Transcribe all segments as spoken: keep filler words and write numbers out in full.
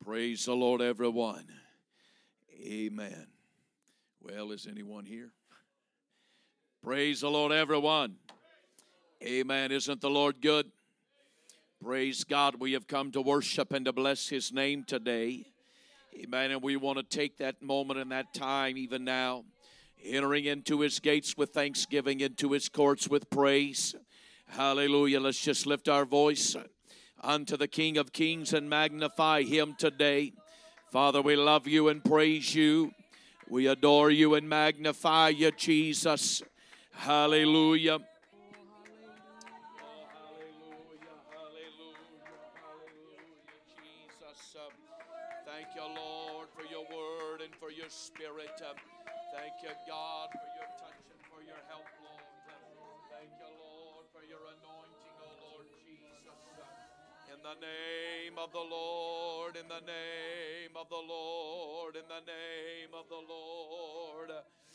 Praise the Lord, everyone. Amen. Well, is anyone here? Praise the Lord, everyone. Amen. Isn't the Lord good? Praise God. We have come to worship and to bless His name today. Amen. And we want to take that moment and that time even now, entering into His gates with thanksgiving, into His courts with praise. Hallelujah. Let's just lift our voice unto the King of Kings and magnify Him today. Father, we love You and praise You. We adore You and magnify You, Jesus. Hallelujah. Thank You, Lord, for Your word and for Your spirit. Thank You, God, for Your touch and for Your help, Lord. Thank You, Lord, for Your anointing, oh Lord Jesus. In the name of the Lord, in the name of the Lord, in the name of the Lord.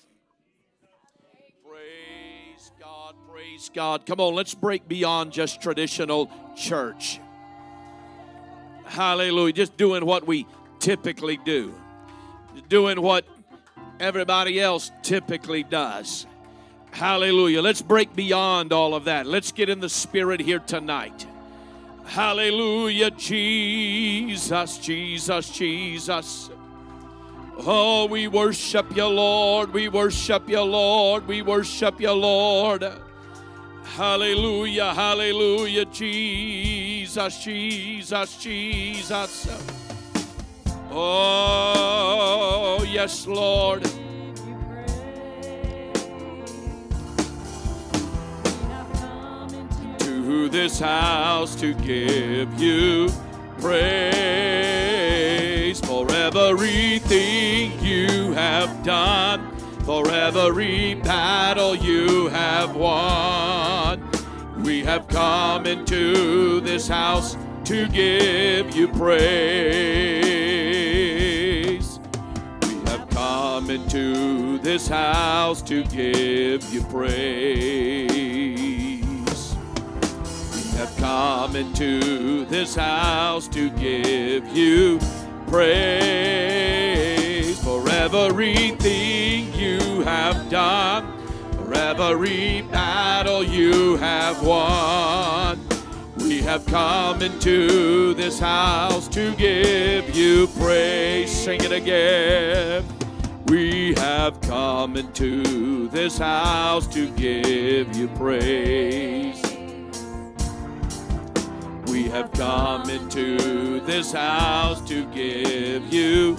Praise God, praise God. Come on, let's break beyond just traditional church. Hallelujah. Just doing what we typically do. Doing what everybody else typically does. Hallelujah. Let's break beyond all of that. Let's get in the spirit here tonight. Hallelujah. Jesus, Jesus, Jesus. Oh, we worship You, Lord. We worship You, Lord. We worship You, Lord. Hallelujah, hallelujah, Jesus, Jesus, Jesus. Oh, yes, Lord. To this house to give You praise for everything You have done, for every battle You have won. We have come into this house to give You praise. We have come into this house to give You praise. We have come into this house to give You praise for everything You have done, for every battle You have won. We have come into this house to give You praise. Sing it again. We have come into this house to give You praise. We have come into this house to give You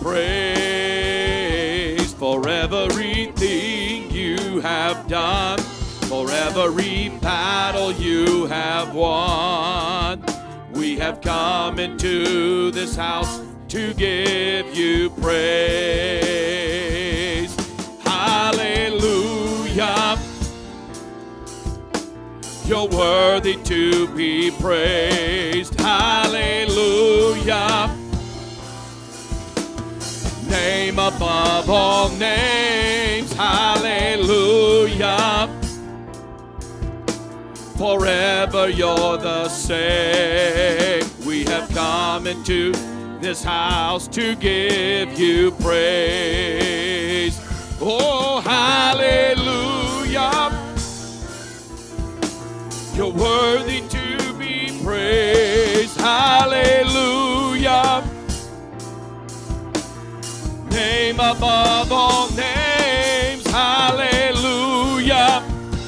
praise for everything You have done, for every battle You have won. We have come into this house to give You praise. Hallelujah. You're worthy to be praised. Hallelujah. Name above all names. Hallelujah. Forever You're the same. We have come into this house to give You praise. Oh, hallelujah. You're worthy to be praised. Hallelujah. Name above all names. Hallelujah.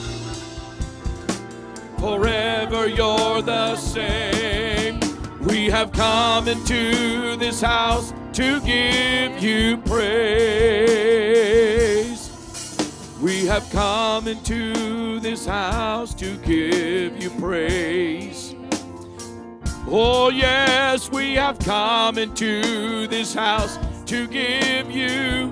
Forever You're the same. We have come into this house to give You praise. We have come into this house to give You praise. Oh, yes, we have come into this house to give You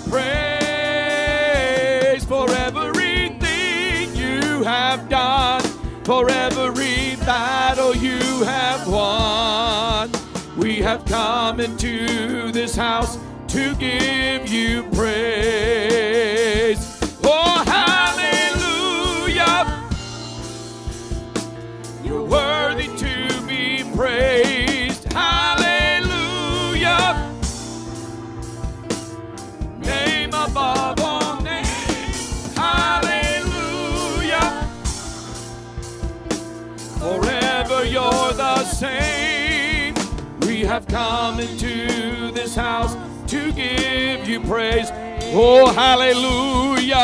praise for everything You have done, for every battle You have won. We have come into this house to give You praise. Oh, hallelujah. You're worthy to be praised. Hallelujah. forever you're the same. We have come into this house to give you praise. Oh, hallelujah.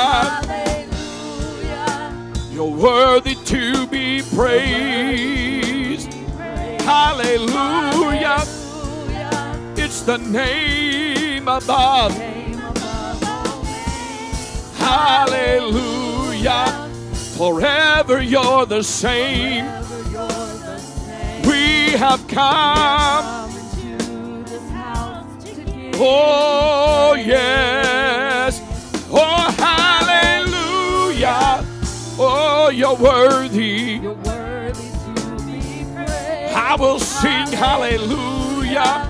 Hallelujah. You're worthy to be praised. Hallelujah. Hallelujah. It's the name above. Name above all names. Hallelujah. Forever you're the same. Forever you're the same. We have come. Come into this house to give Oh, yes. Oh, hallelujah. Oh, you're worthy. You're worthy to be praised. I will sing hallelujah.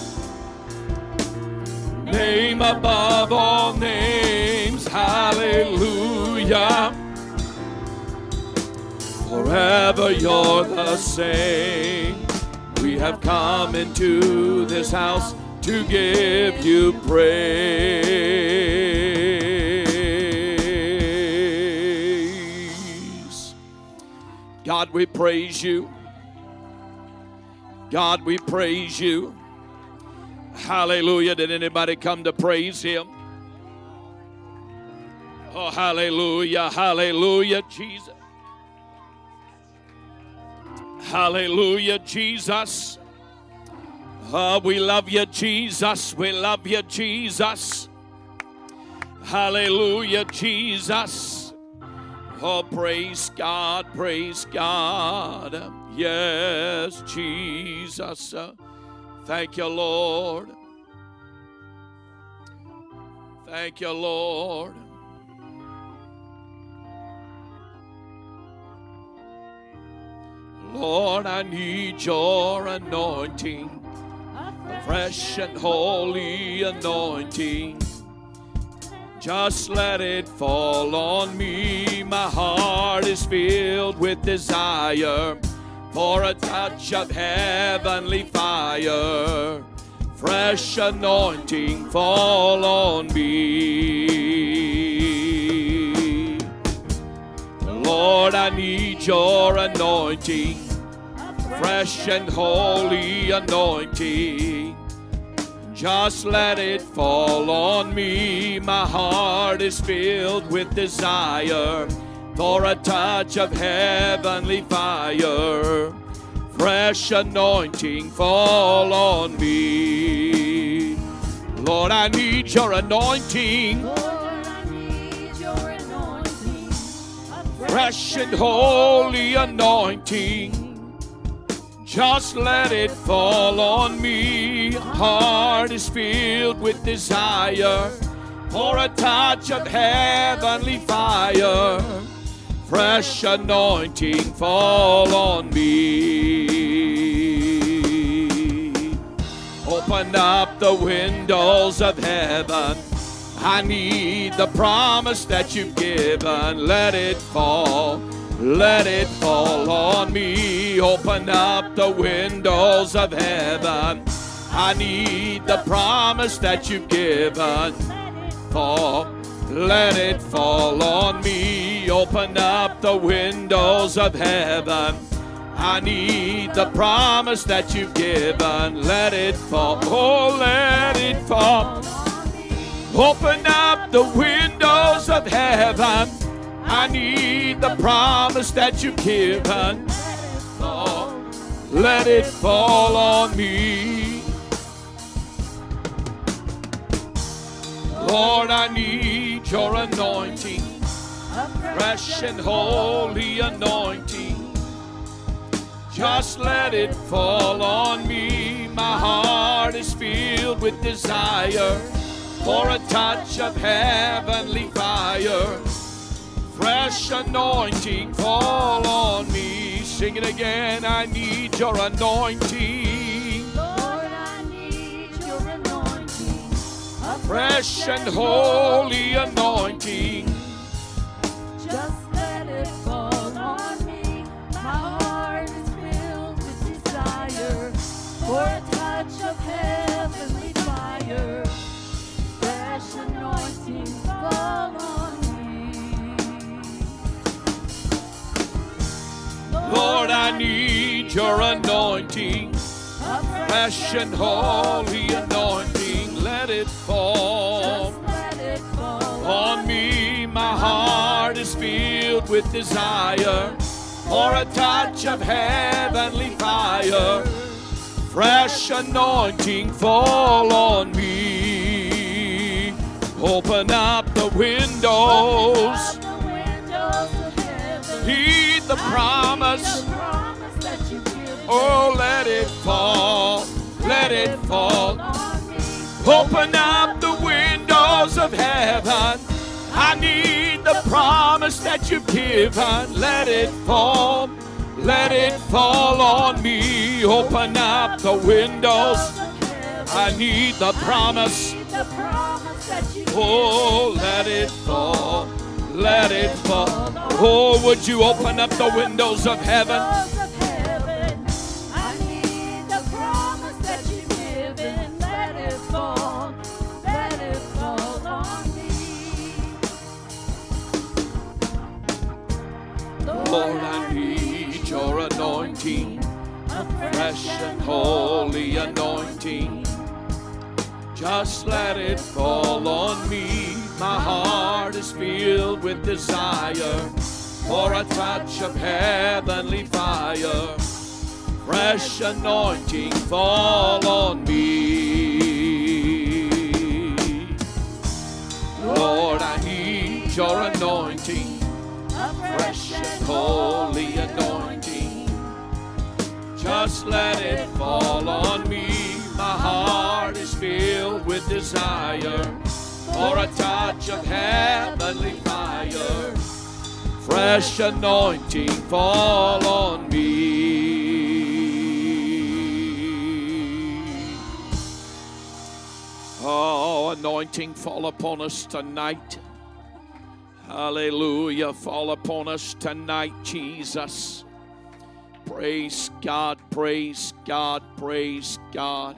Name above all names. Hallelujah. Forever you're the same. We have come into this house to give you praise. God, we praise you. God, we praise you. Hallelujah. Did anybody come to praise him? Oh, hallelujah. Hallelujah, Jesus. Hallelujah, Jesus. Oh, we love you, Jesus. We love you, Jesus. Hallelujah, Jesus. Oh, praise God, praise God. Yes, Jesus. Thank you, Lord. Thank you, Lord. Lord, I need your anointing, a fresh and holy anointing. Just let it fall on me. My heart is filled with desire for a touch of heavenly fire. Fresh anointing fall on me. Lord, I need your anointing, fresh and holy anointing. Just let it fall on me. My heart is filled with desire for a touch of heavenly fire. Fresh anointing fall on me. Lord, I need your anointing. Lord, I need your anointing. A Fresh and holy anointing. Just let it fall on me. Heart is filled with desire for a touch of heavenly fire. Fresh anointing fall on me. Open up the windows of heaven. I need the promise that you've given. Let it fall. Let it fall on me. Open up the windows of heaven. I need the promise that you've given. Fall. Let it fall on me. Open up the windows of heaven. I need the promise that you've given. Let it fall. Oh, let it fall. Open up the windows of heaven. I need the promise that you've given. Oh, let it fall on me. Lord, I need your anointing, fresh and holy anointing. Just let it fall on me. My heart is filled with desire for a touch of heavenly fire. Fresh anointing fall on me. Sing it again. I need your anointing. Lord, I need your anointing. A Fresh and holy anointing. Just let it fall on me. My heart is filled with desire for a touch of heavenly fire. Fresh anointing fall on me. Lord, I need your anointing, fresh and holy anointing. Let it fall on me. My heart is filled with desire for a touch of heavenly fire. Fresh anointing fall on me. Open up the windows. Heed the promise. Oh, let it fall. Let it fall. Open up the windows of heaven. I need the promise that you've given. Let it fall. Let it fall on me. Open up the windows. I need the promise. Oh, let it fall. Let it fall. Oh, would you open up the windows of heaven? I need the promise that you've given. Let it fall. Let it fall on me. Lord, I need your anointing, a fresh and holy anointing. Just let it fall on me. My heart is filled with desire for a touch of heavenly fire. Fresh anointing fall on me. Lord, I need your anointing, fresh and holy anointing. Just let it fall on me. My heart is filled with desire for a touch of heavenly fire. Fresh anointing fall on me. Oh, anointing fall upon us tonight. Hallelujah. Fall upon us tonight, Jesus. Praise God, praise God, praise God.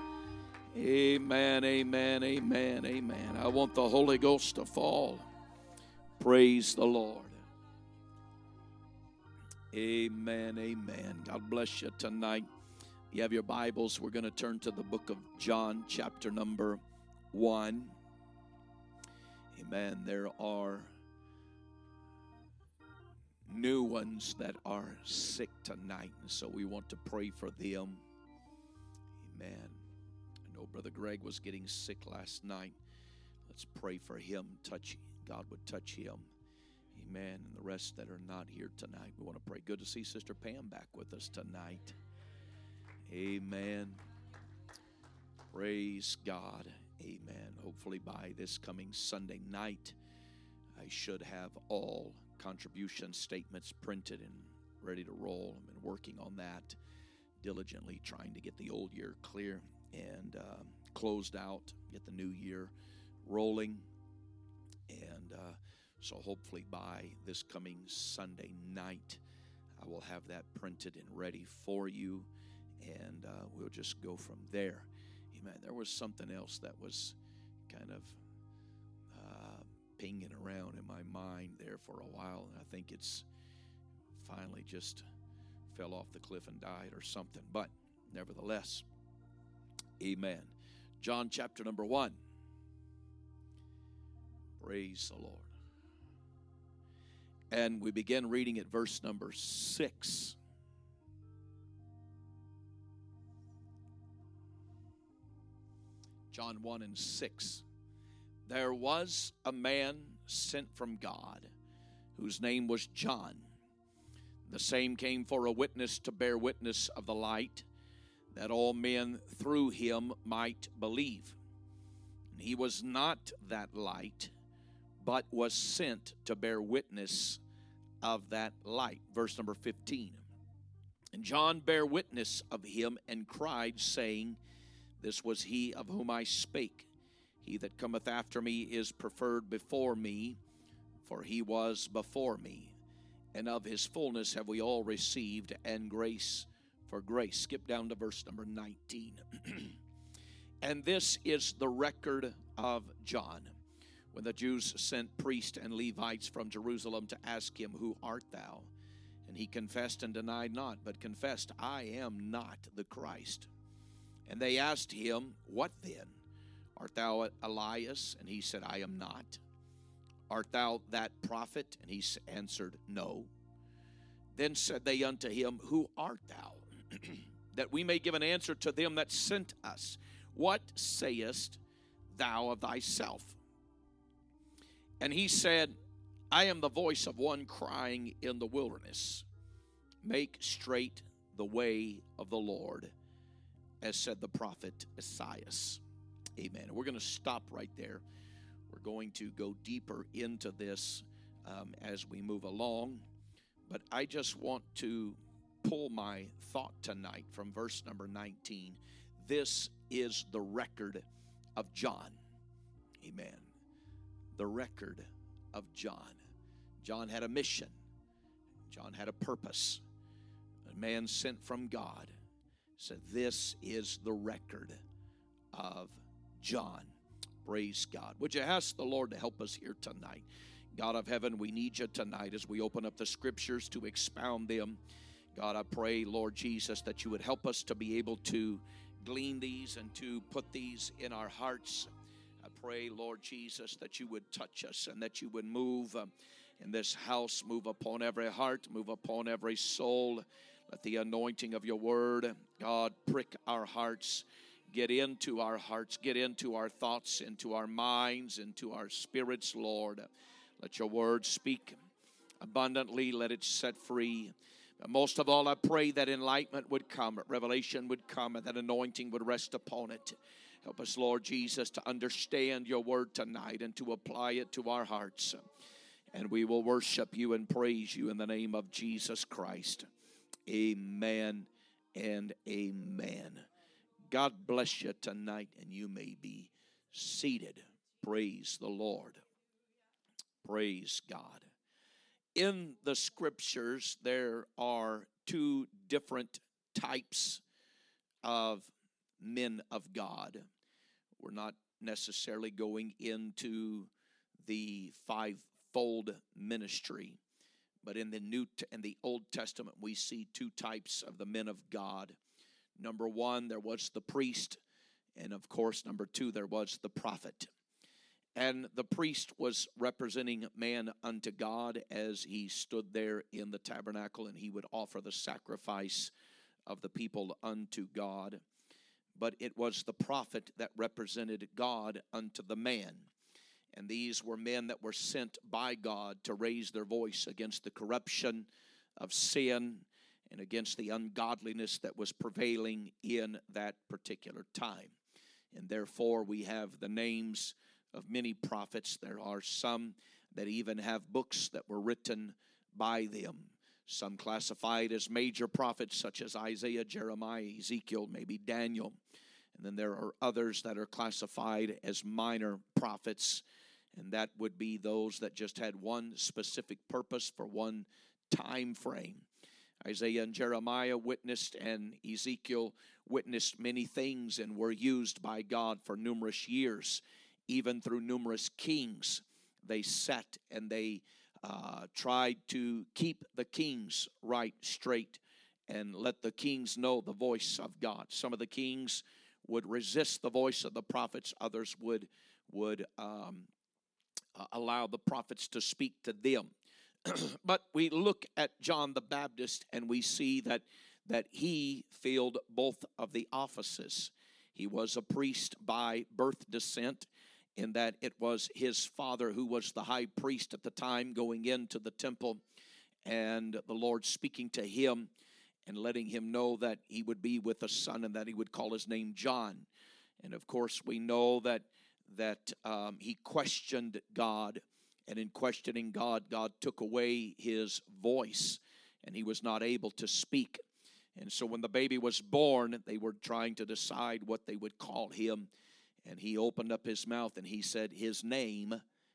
Amen, amen, amen, amen. I want the Holy Ghost to fall. Praise the Lord. Amen, amen. God bless you tonight. You have your Bibles. We're going to turn to the book of John, chapter number one. Amen. There are new ones that are sick tonight, and so we want to pray for them. Amen. I know Brother Greg was getting sick last night. Let's pray for him. Touch, God would touch him. Amen. And the rest that are not here tonight, we want to pray. Good to see Sister Pam back with us tonight. Amen. Praise God. Amen. Hopefully by this coming Sunday night, I should have all contribution statements printed and ready to roll. I've been working on that diligently, trying to get the old year clear and uh, closed out, get the new year rolling. And uh, so hopefully by this coming Sunday night, I will have that printed and ready for you, and uh, we'll just go from there. Amen. There was something else that was kind of uh, pinging around in my mind there for a while, and I think it's finally just fell off the cliff and died or something. But nevertheless, amen. John chapter number one. Praise the Lord. And we begin reading at verse number six. John one and six. There was a man sent from God, whose name was John. The same came for a witness to bear witness of the light, that all men through him might believe. And he was not that light, but was sent to bear witness of that light. Verse number fifteen. And John bare witness of him and cried, saying, This was he of whom I spake. He that cometh after me is preferred before me, for he was before me. And of his fullness have we all received, and grace for grace. Skip down to verse number nineteen. And this is the record of John, when the Jews sent priests and Levites from Jerusalem to ask him, Who art thou? And he confessed and denied not, but confessed, I am not the Christ. And they asked him, what then? Art thou Elias? And he said, I am not. Art thou that prophet? And he answered, no. Then said they unto him, who art thou? That we may give an answer to them that sent us. What sayest thou of thyself? And he said, I am the voice of one crying in the wilderness, make straight the way of the Lord, as said the prophet Esaias. Amen. We're going to stop right there. We're going to go deeper into this um, as we move along. But I just want to pull my thought tonight from verse number nineteen. This is the record of John. Amen. The record of John. John had a mission. John had a purpose. A man sent from God said, this is the record of John. Praise God. Would you ask the Lord to help us here tonight? God of heaven, we need you tonight as we open up the scriptures to expound them. God, I pray, Lord Jesus, that you would help us to be able to glean these and to put these in our hearts. I pray, Lord Jesus, that you would touch us and that you would move uh, in this house, move upon every heart, move upon every soul. Let the anointing of your word, God, prick our hearts, get into our hearts, get into our thoughts, into our minds, into our spirits, Lord. Let your word speak abundantly. Let it set free. But most of all, I pray that enlightenment would come, revelation would come, and that anointing would rest upon it. Help us, Lord Jesus, to understand your word tonight and to apply it to our hearts. And we will worship you and praise you in the name of Jesus Christ. Amen and amen. God bless you tonight, and you may be seated. Praise the Lord. Praise God. In the scriptures, there are two different types of men of God. We're not necessarily going into the fivefold ministry, but in the New and the Old Testament, we see two types of the men of God. Number one, there was the priest, and of course, number two, there was the prophet. And the priest was representing man unto God as he stood there in the tabernacle, and he would offer the sacrifice of the people unto God. But it was the prophet that represented God unto the man. And these were men that were sent by God to raise their voice against the corruption of sin and against the ungodliness that was prevailing in that particular time. And therefore, we have the names of many prophets. There are some that even have books that were written by them. Some classified as major prophets, such as Isaiah, Jeremiah, Ezekiel, maybe Daniel. And then there are others that are classified as minor prophets, and that would be those that just had one specific purpose for one time frame. Isaiah and Jeremiah witnessed, and Ezekiel witnessed many things and were used by God for numerous years. Even through numerous kings, they sat and they uh, tried to keep the kings right straight and let the kings know the voice of God. Some of the kings would resist the voice of the prophets. Others would, would um, uh, allow the prophets to speak to them. But we look at John the Baptist and we see that, that he filled both of the offices. He was a priest by birth descent, in that it was his father who was the high priest at the time going into the temple, and the Lord speaking to him and letting him know that he would be with a son and that he would call his name John. And of course we know that that um, he questioned God, and in questioning God, God took away his voice and he was not able to speak. And so when the baby was born, they were trying to decide what they would call him. And he opened up his mouth and he said, his name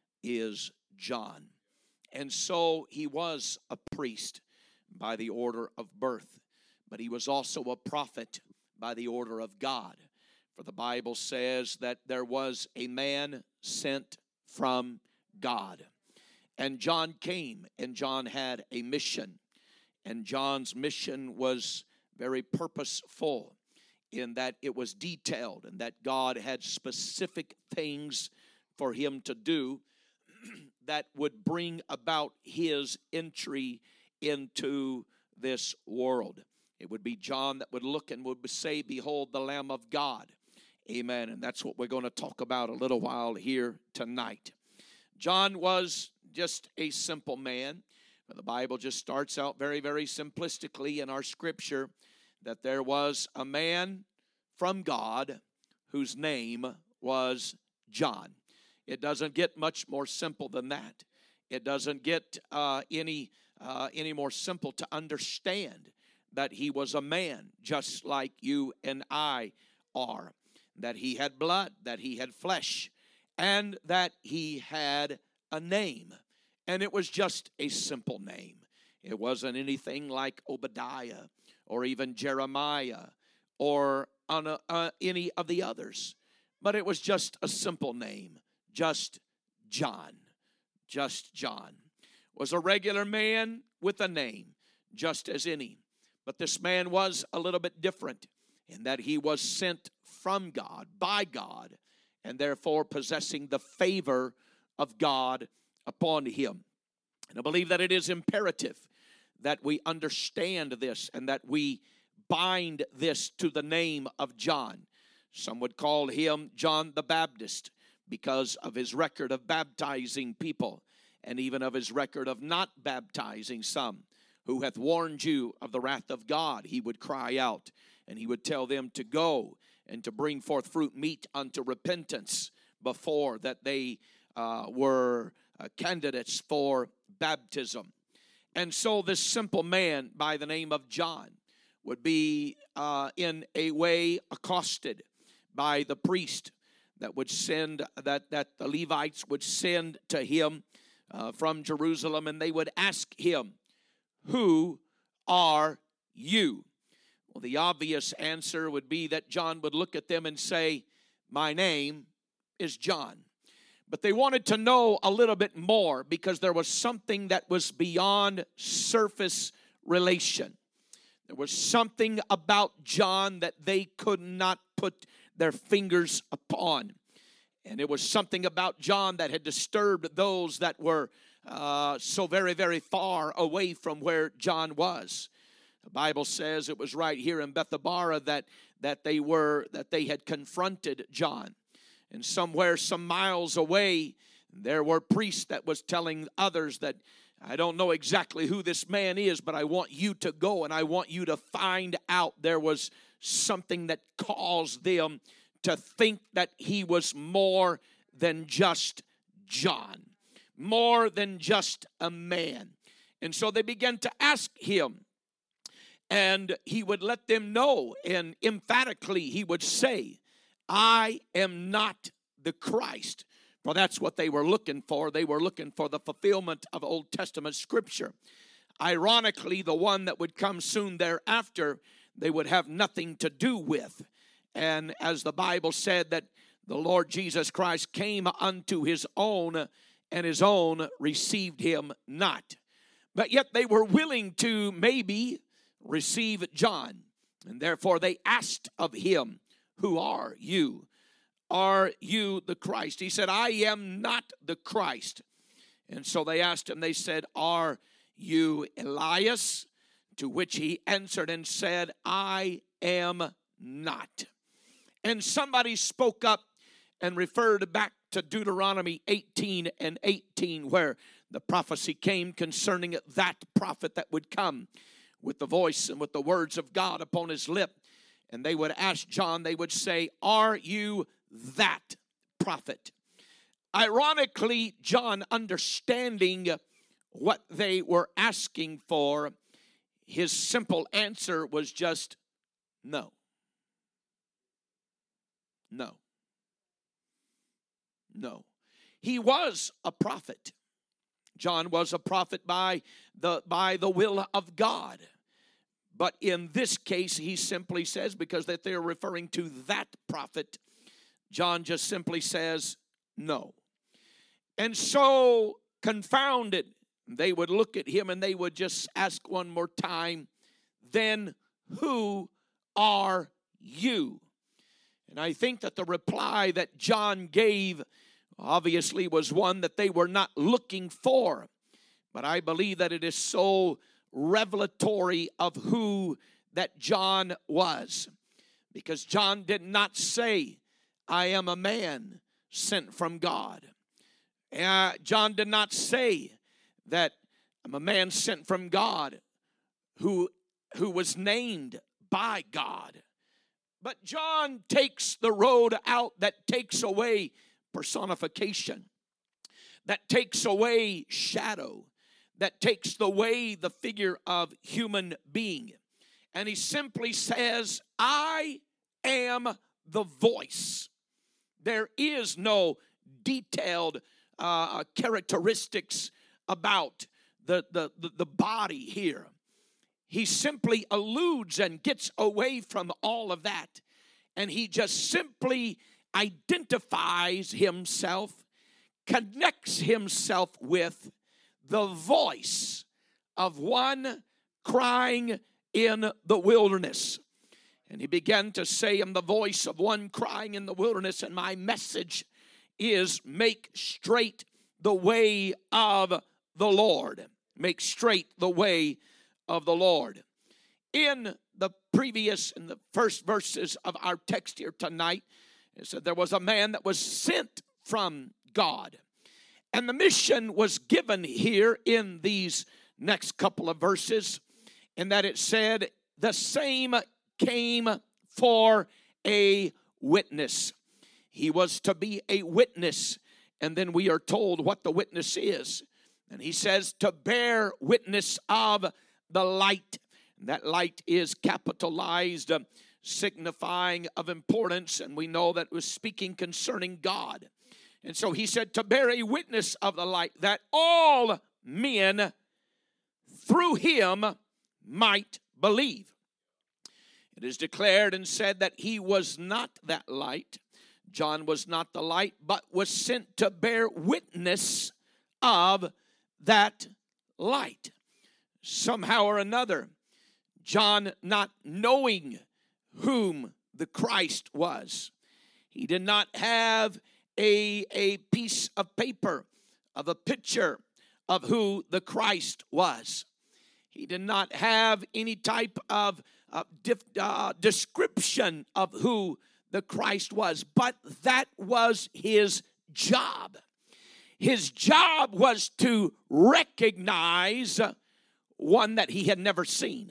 is John. And so he was a priest by the order of birth, but he was also a prophet by the order of God. For the Bible says that there was a man sent from God. And John came, and John had a mission. And John's mission was very purposeful in that it was detailed and that God had specific things for him to do that would bring about his entry into this world. It would be John that would look and would say, "Behold the Lamb of God." Amen. And that's what we're going to talk about a little while here tonight. John was just a simple man. The Bible just starts out very, very simplistically in our scripture that there was a man from God whose name was John. It doesn't get much more simple than that. It doesn't get uh, any uh, any more simple to understand that he was a man just like you and I are, that he had blood, that he had flesh, and that he had a name. And it was just a simple name. It wasn't anything like Obadiah or even Jeremiah or on a, uh, any of the others. But it was just a simple name, just John. Just John. Was a regular man with a name, just as any. But this man was a little bit different in that he was sent from God, by God, and therefore possessing the favor of God upon him. And I believe that it is imperative that we understand this and that we bind this to the name of John. Some would call him John the Baptist because of his record of baptizing people and even of his record of not baptizing some. Who hath warned you of the wrath of God, he would cry out, and he would tell them to go and to bring forth fruit meet unto repentance before that they uh, were uh, candidates for baptism. And so this simple man by the name of John would be uh, in a way accosted by the priest that would send, that, that the Levites would send to him uh, from Jerusalem, and they would ask him, "Who are you?" Well, the obvious answer would be that John would look at them and say, "My name is John." But they wanted to know a little bit more because there was something that was beyond surface relation. There was something about John that they could not put their fingers upon. And it was something about John that had disturbed those that were uh, so very, very far away from where John was. The Bible says it was right here in Bethabara that, that they were, that they had confronted John. And somewhere, some miles away, there were priests that was telling others that, "I don't know exactly who this man is, but I want you to go and I want you to find out." There was something that caused them to think that he was more than just John, more than just a man. And so they began to ask him, and he would let them know, and emphatically he would say, "I am not the Christ." For that's what they were looking for. They were looking for the fulfillment of Old Testament scripture. Ironically, the one that would come soon thereafter, they would have nothing to do with. And as the Bible said, that the Lord Jesus Christ came unto his own, and his own received him not. But yet they were willing to maybe receive John. And therefore they asked of him, "Who are you? Are you the Christ?" He said, "I am not the Christ." And so they asked him, they said, "Are you Elias?" To which he answered and said, "I am not." And somebody spoke up and referred back to Deuteronomy eighteen and eighteen, where the prophecy came concerning that prophet that would come with the voice and with the words of God upon his lip. And they would ask John, they would say, "Are you that prophet?" Ironically, John, understanding what they were asking for, his simple answer was just no. No. No. He was a prophet. John was a prophet by the, by the will of God. But in this case, he simply says, because that they're referring to that prophet, John just simply says no. And so confounded, they would look at him and they would just ask one more time, then who are you? And I think that the reply that John gave obviously was one that they were not looking for. But I believe that it is so revelatory of who that John was. Because John did not say, I am a man sent from God. Uh, John did not say that I'm a man sent from God who, who was named by God. But John takes the road out that takes away personification, that takes away shadow, that takes away the figure of human being. And he simply says, I am the voice. There is no detailed uh, characteristics about the, the, the, the body here. He simply alludes and gets away from all of that. And he just simply identifies himself, connects himself with the voice of one crying in the wilderness. And he began to say, I'm the voice of one crying in the wilderness, and my message is make straight the way of the Lord. Make straight the way of the Lord. In the previous, in the first verses of our text here tonight, it said there was a man that was sent from God. And the mission was given here in these next couple of verses, in that it said, the same came for a witness. He was to be a witness. And then we are told what the witness is. And he says to bear witness of the light. And that light is capitalized, uh, signifying of importance. And we know that it was speaking concerning God. And so he said to bear a witness of the light, that all men through him might believe. It is declared and said that he was not that light. John was not the light, but was sent to bear witness of that light. Somehow or another, John, not knowing whom the Christ was, he did not have a, a piece of paper of a picture of who the Christ was. He did not have any type of uh, dif, uh, description of who the Christ was, but that was his job. His job was to recognize one that he had never seen,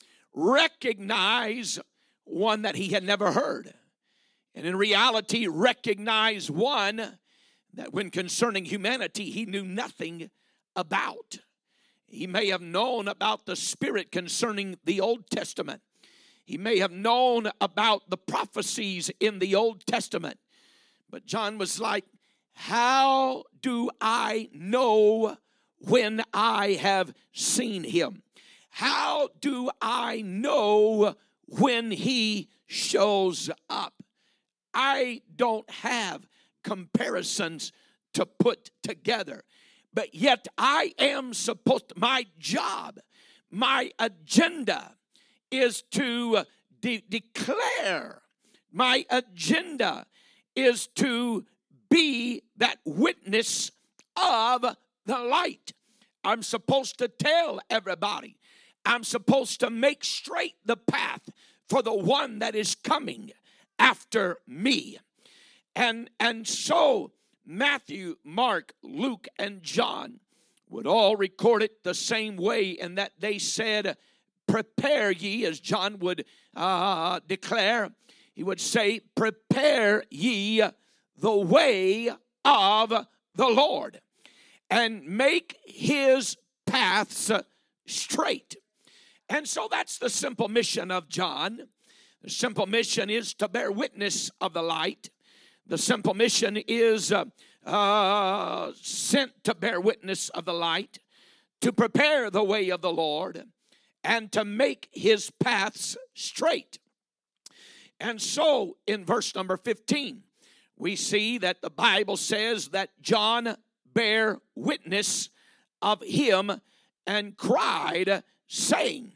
recognize one that he had never heard, and in reality recognize one that when concerning humanity he knew nothing about. He may have known about the Spirit concerning the Old Testament. He may have known about the prophecies in the Old Testament. But John was like, how do I know when I have seen him? How do I know when he shows up? I don't have comparisons to put together. But yet I am supposed to, my job, my agenda is to de- declare, my agenda is to be that witness of the light. I'm supposed to tell everybody. I'm supposed to make straight the path for the one that is coming after me. And, and so Matthew, Mark, Luke, and John would all record it the same way, in that they said, prepare ye, as John would uh, declare. He would say, prepare ye the way of the Lord, and make his paths straight. And so that's the simple mission of John. The simple mission is to bear witness of the light. The simple mission is uh, uh, sent to bear witness of the light, to prepare the way of the Lord, and to make his paths straight. And so in verse number fifteen, we see that the Bible says that John bare witness of him and cried, saying,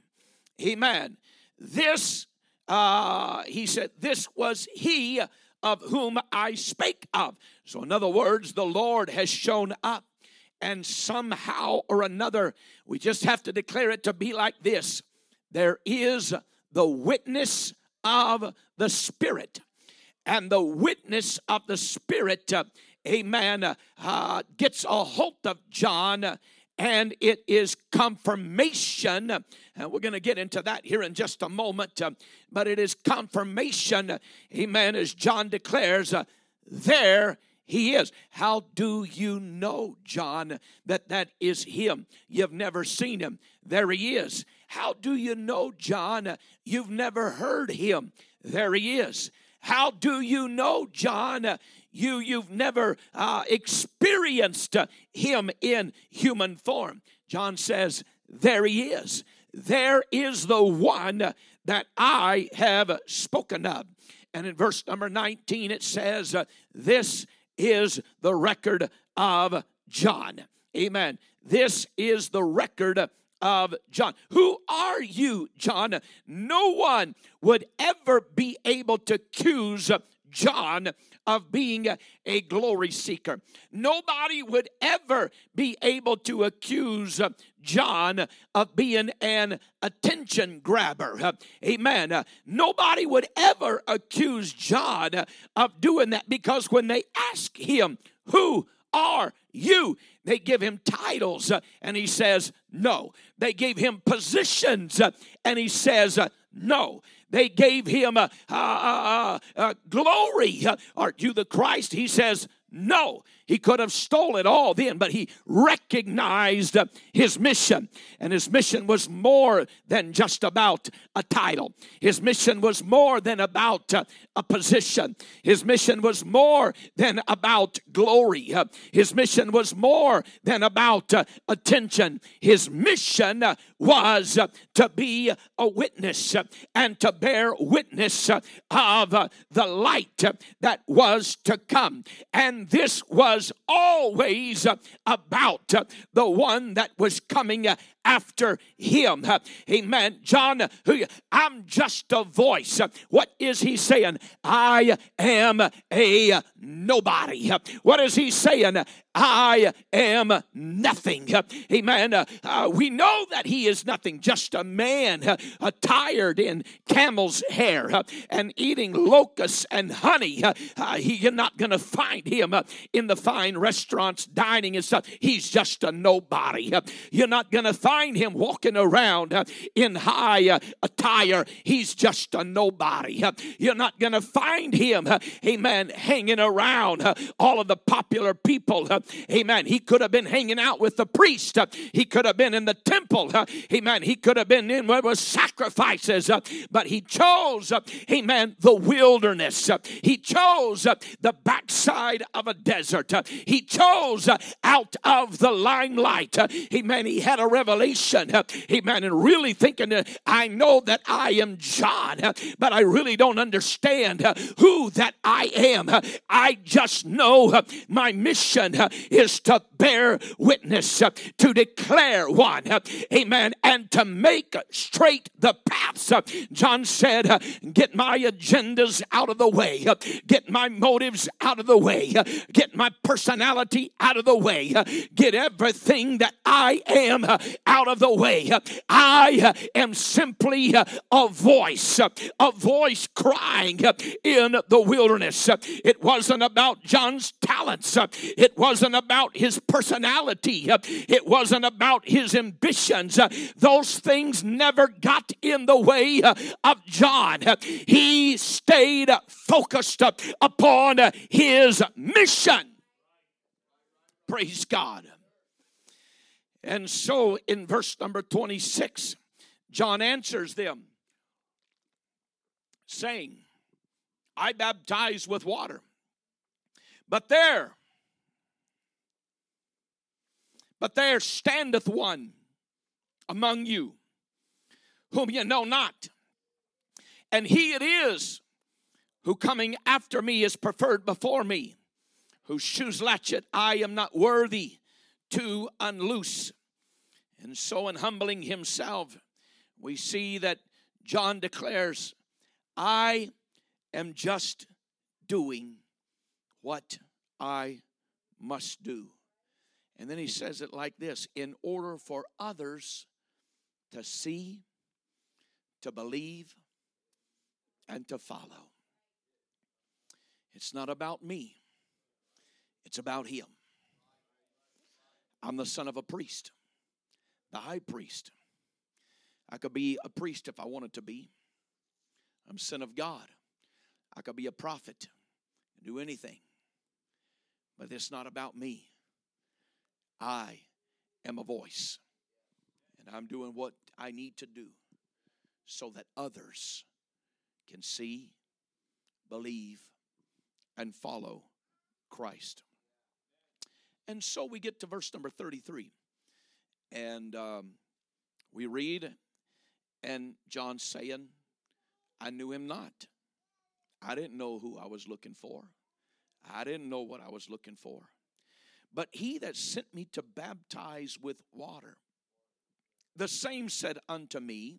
amen, this, uh, he said, this was he of whom I spake of. So in other words, the Lord has shown up. And somehow or another, we just have to declare it to be like this. There is the witness of the Spirit. And the witness of the Spirit, uh, amen, uh, gets a hold of John, and it is confirmation. And we're going to get into that here in just a moment. Uh, but it is confirmation, amen, as John declares, uh, there he is. How do you know, John, that that is him? You've never seen him. There he is. How do you know, John, you've never heard him? There he is. How do you know, John, you, you've never uh, experienced him in human form? John says, there he is. There is the one that I have spoken of. And in verse number nineteen, it says, uh, this is the record of John. Amen. This is the record of John. Who are you, John? No one would ever be able to accuse John of being a glory seeker. Nobody would ever be able to accuse John of being an attention grabber. Amen. Nobody would ever accuse John of doing that, because when they ask him, who are you? They give him titles, uh, and he says, no. They gave him positions, uh, and he says, uh, no. They gave him uh, uh, uh, uh, glory. Uh, are you the Christ? He says, no. He could have stole it all then, but he recognized uh, his mission. And his mission was more than just about a title. His mission was more than about uh, a position. His mission was more than about glory. Uh, his mission was more than about uh, attention. His mission uh, was uh, to be a witness uh, and to bear witness uh, of uh, the light uh, that was to come. And this was always uh, about uh, the one that was coming uh, after him. Uh, amen. John, uh, who, I'm just a voice. Uh, what is he saying? I am a nobody. Uh, what is he saying? I am nothing. Uh, amen. Uh, uh, we know that he is nothing, just a man uh, attired in camel's hair uh, and eating locusts and honey. Uh, uh, he, you're not going to find him uh, in the fine restaurants dining and stuff. He's just a nobody. Uh, you're not going to find him walking around uh, in high uh, attire. He's just a nobody. Uh, you're not going to find him, uh, amen, hanging around uh, all of the popular people. Uh, amen. He could have been hanging out with the priest. Uh, he could have been in the temple. Uh, amen. He could have been in where was sacrifices. Uh, but he chose, uh, amen, the wilderness. Uh, he chose uh, the backside of a desert. Uh, he chose uh, out of the limelight. Uh, amen. He had a revelation. Uh, amen. And really thinking, uh, I know that I am John, uh, but I really don't understand uh, who that I am. Uh, I just know uh, my mission uh, is to bear witness, uh, to declare one. Uh, amen. And to make straight the paths. Uh, John said, uh, get my agendas out of the way. Uh, get my motives out of the way. Uh, get my personality out of the way. Uh, get everything that I am uh, out of the way. Uh, I uh, am simply uh, a voice, uh, a voice crying uh, in the wilderness. Uh, it wasn't about John's talents. Uh, it wasn't about his personality. Uh, it wasn't about his ambitions. Uh, those things never got in the way uh, of John. Uh, he stayed uh, focused uh, upon uh, his mission. Praise God. And so in verse number twenty-six, John answers them, saying, I baptize with water, but there, but there standeth one among you whom ye know not, and he it is who coming after me is preferred before me, whose shoes latchet I am not worthy to unloose. And so in humbling himself, we see that John declares, I am just doing what I must do. And then he says it like this, in order for others to see, to believe, and to follow. It's not about me. It's about him. I'm the son of a priest, the high priest. I could be a priest if I wanted to be. I'm son of God. I could be a prophet, do anything. But it's not about me. I am a voice. And I'm doing what I need to do so that others can see, believe, and follow Christ. And so we get to verse number thirty-three. And um, we read, and John saying, I knew him not. I didn't know who I was looking for. I didn't know what I was looking for. But he that sent me to baptize with water, the same said unto me,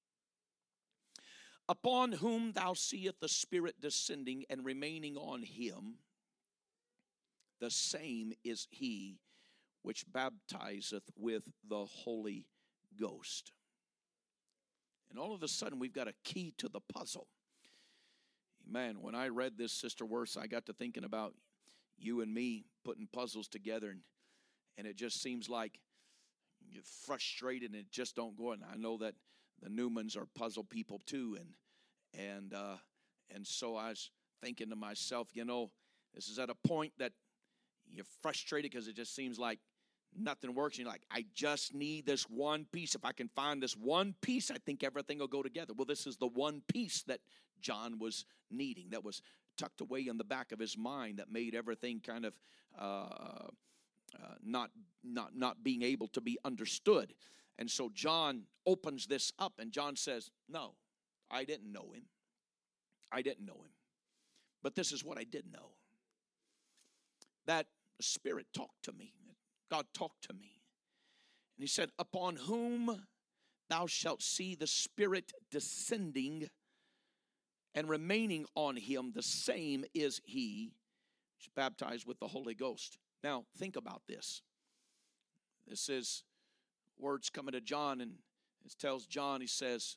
upon whom thou seest the Spirit descending and remaining on him, the same is he which baptizeth with the Holy Ghost. And all of a sudden, we've got a key to the puzzle. Man, when I read this, Sister Worth, I got to thinking about you and me putting puzzles together, and, and it just seems like you're frustrated and it just don't go. And I know that the Newmans are puzzle people too, and and uh, and so I was thinking to myself, you know, this is at a point that you're frustrated because it just seems like nothing works. And you're like, I just need this one piece. If I can find this one piece, I think everything will go together. Well, this is the one piece that John was needing, that was tucked away in the back of his mind, that made everything kind of uh, uh, not not not being able to be understood. And so John opens this up, and John says, no, I didn't know him. I didn't know him. But this is what I did know. That the Spirit talked to me. God talked to me. And he said, upon whom thou shalt see the Spirit descending and remaining on him, the same is he which is baptized with the Holy Ghost. Now, think about this. This is words coming to John, and it tells John, he says,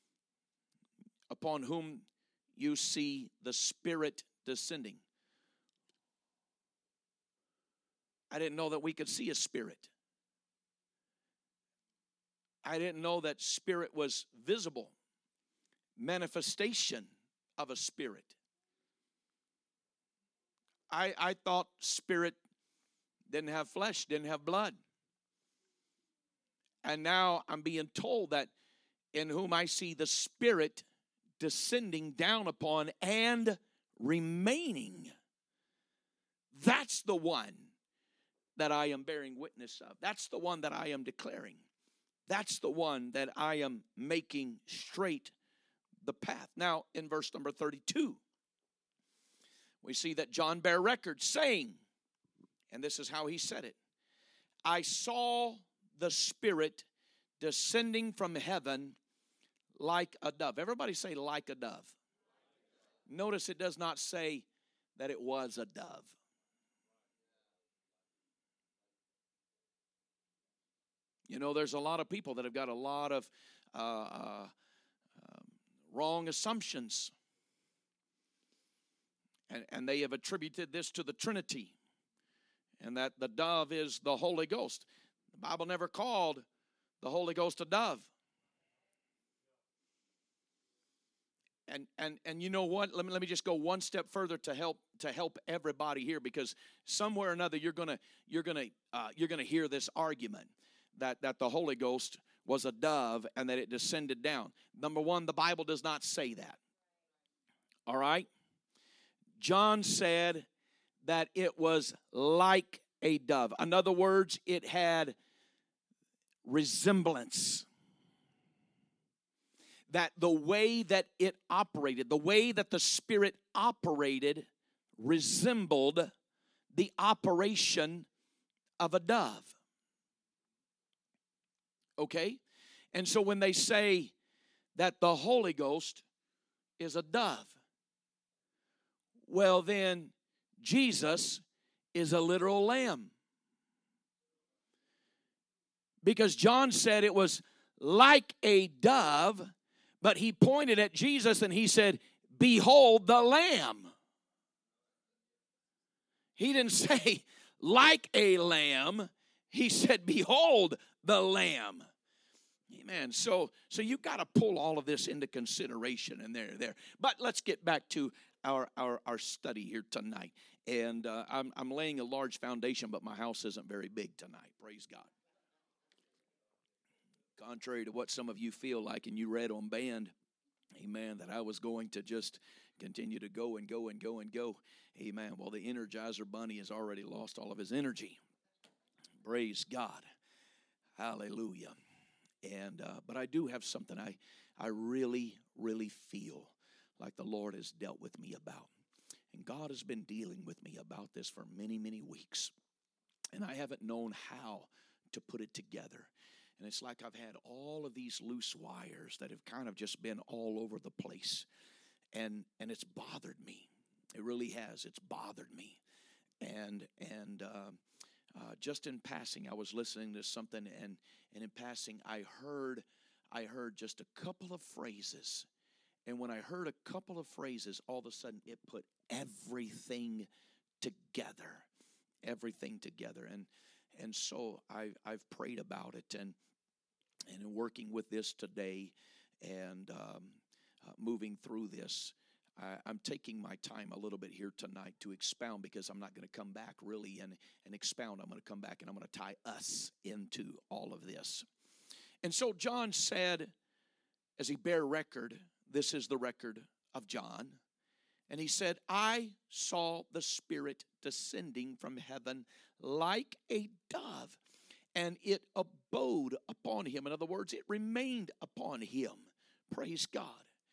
upon whom you see the Spirit descending. I didn't know that we could see a spirit. I didn't know that spirit was visible. Manifestation of a spirit. I, I thought spirit didn't have flesh, didn't have blood. And now I'm being told that in whom I see the Spirit descending down upon and remaining. That's the one that I am bearing witness of. That's the one that I am declaring. That's the one that I am making straight the path. Now, in verse number thirty-two, we see that John bare record saying, and this is how he said it, I saw the Spirit descending from heaven like a dove. Everybody say like a dove. Notice it does not say that it was a dove. You know, there's a lot of people that have got a lot of uh, uh, um, wrong assumptions. And, and they have attributed this to the Trinity. And that the dove is the Holy Ghost. The Bible never called the Holy Ghost a dove. And and and you know what? Let me let me just go one step further to help to help everybody here, because somewhere or another you're gonna you're gonna uh, you're gonna hear this argument that that the Holy Ghost was a dove and that it descended down. Number one, the Bible does not say that. All right? John said that it was like a dove. In other words, it had resemblance. That the way that it operated, the way that the Spirit operated, resembled the operation of a dove. Okay? And so when they say that the Holy Ghost is a dove, well then Jesus is a literal lamb. Because John said it was like a dove, but he pointed at Jesus and he said, behold the lamb. He didn't say like a lamb. He said, behold the lamb. Amen. So, so you've got to pull all of this into consideration, and there, there. But let's get back to our our, our study here tonight. And uh, I'm I'm laying a large foundation, but my house isn't very big tonight. Praise God. Contrary to what some of you feel like, and you read on band, amen, that I was going to just continue to go and go and go and go. Amen. Well, the Energizer Bunny has already lost all of his energy. Praise God. Hallelujah. And uh, but I do have something I I really, really feel like the Lord has dealt with me about. And God has been dealing with me about this for many, many weeks. And I haven't known how to put it together. And it's like I've had all of these loose wires that have kind of just been all over the place. And and it's bothered me. It really has. It's bothered me. And and uh, uh, just in passing, I was listening to something, and and in passing, I heard I heard just a couple of phrases. And when I heard a couple of phrases, all of a sudden it put everything together, everything together. And and so I I've prayed about it, and and in working with this today, and um, uh, moving through this. I'm taking my time a little bit here tonight to expound, because I'm not going to come back really and, and expound. I'm going to come back and I'm going to tie us into all of this. And so John said, as he bare record, this is the record of John, and he said, I saw the Spirit descending from heaven like a dove, and it abode upon him. In other words, it remained upon him. Praise God.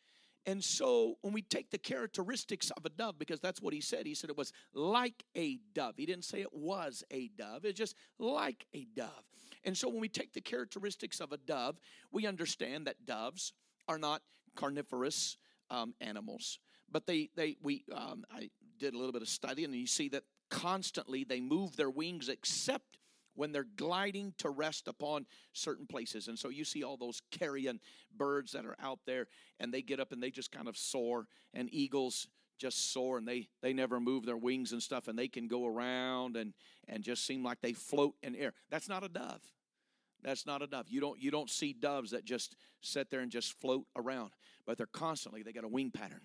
And so when we take the characteristics of a dove, because that's what he said, he said it was like a dove. He didn't say it was a dove. It's just like a dove. And so when we take the characteristics of a dove, we understand that doves are not carnivorous um, animals. But they, they we um, I did a little bit of study, and you see that constantly they move their wings except when they're gliding to rest upon certain places. And so you see all those carrion birds that are out there, and they get up and they just kind of soar, and eagles just soar, and they they never move their wings and stuff, and they can go around and and just seem like they float in air. That's not a dove. That's not a dove. You don't you don't see doves that just sit there and just float around, but they're constantly, they got a wing pattern.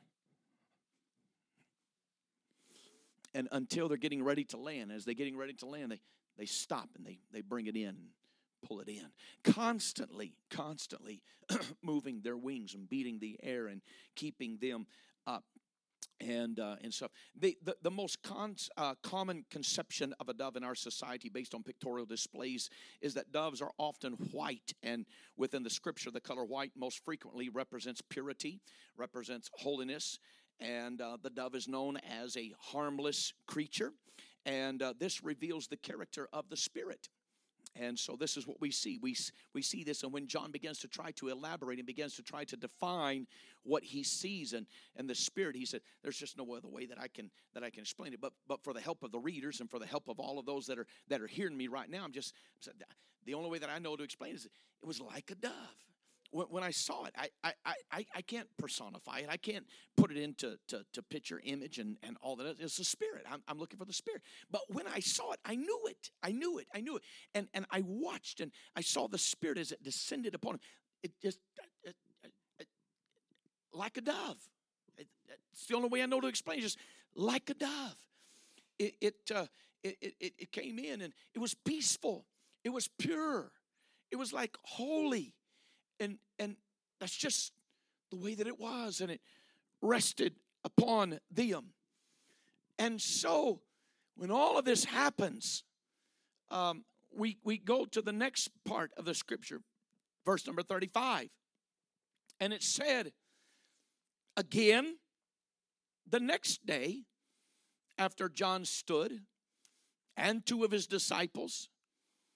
And until they're getting ready to land, as they're getting ready to land, they They stop and they, they bring it in and pull it in. Constantly, constantly moving their wings and beating the air and keeping them up. And uh, and so the, the, the most cons, uh, common conception of a dove in our society, based on pictorial displays, is that doves are often white. And within the scripture, the color white most frequently represents purity, represents holiness. And uh, the dove is known as a harmless creature. And uh, this reveals the character of the Spirit. And so this is what we see. We, we see this, and when John begins to try to elaborate and begins to try to define what he sees and, and the Spirit, he said, there's just no other way that I can that I can explain it. But but for the help of the readers and for the help of all of those that are that are hearing me right now, I'm just, the only way that I know to explain it is it was like a dove. When, when I saw it, I, I I I can't personify it. I can't put it into to, to picture, image, and, and all that. It's the Spirit. I'm, I'm looking for the Spirit. But when I saw it, I knew it. I knew it. I knew it. And and I watched, and I saw the Spirit as it descended upon him. It just, it, it, it, like a dove. It, it's the only way I know to explain it. Just like a dove. It it, uh, it it it came in, and it was peaceful. It was pure. It was like holy. And and that's just the way that it was, and it rested upon them. And so, when all of this happens, um, we we go to the next part of the scripture, verse number thirty-five, and it said, again, the next day, after John stood, and two of his disciples,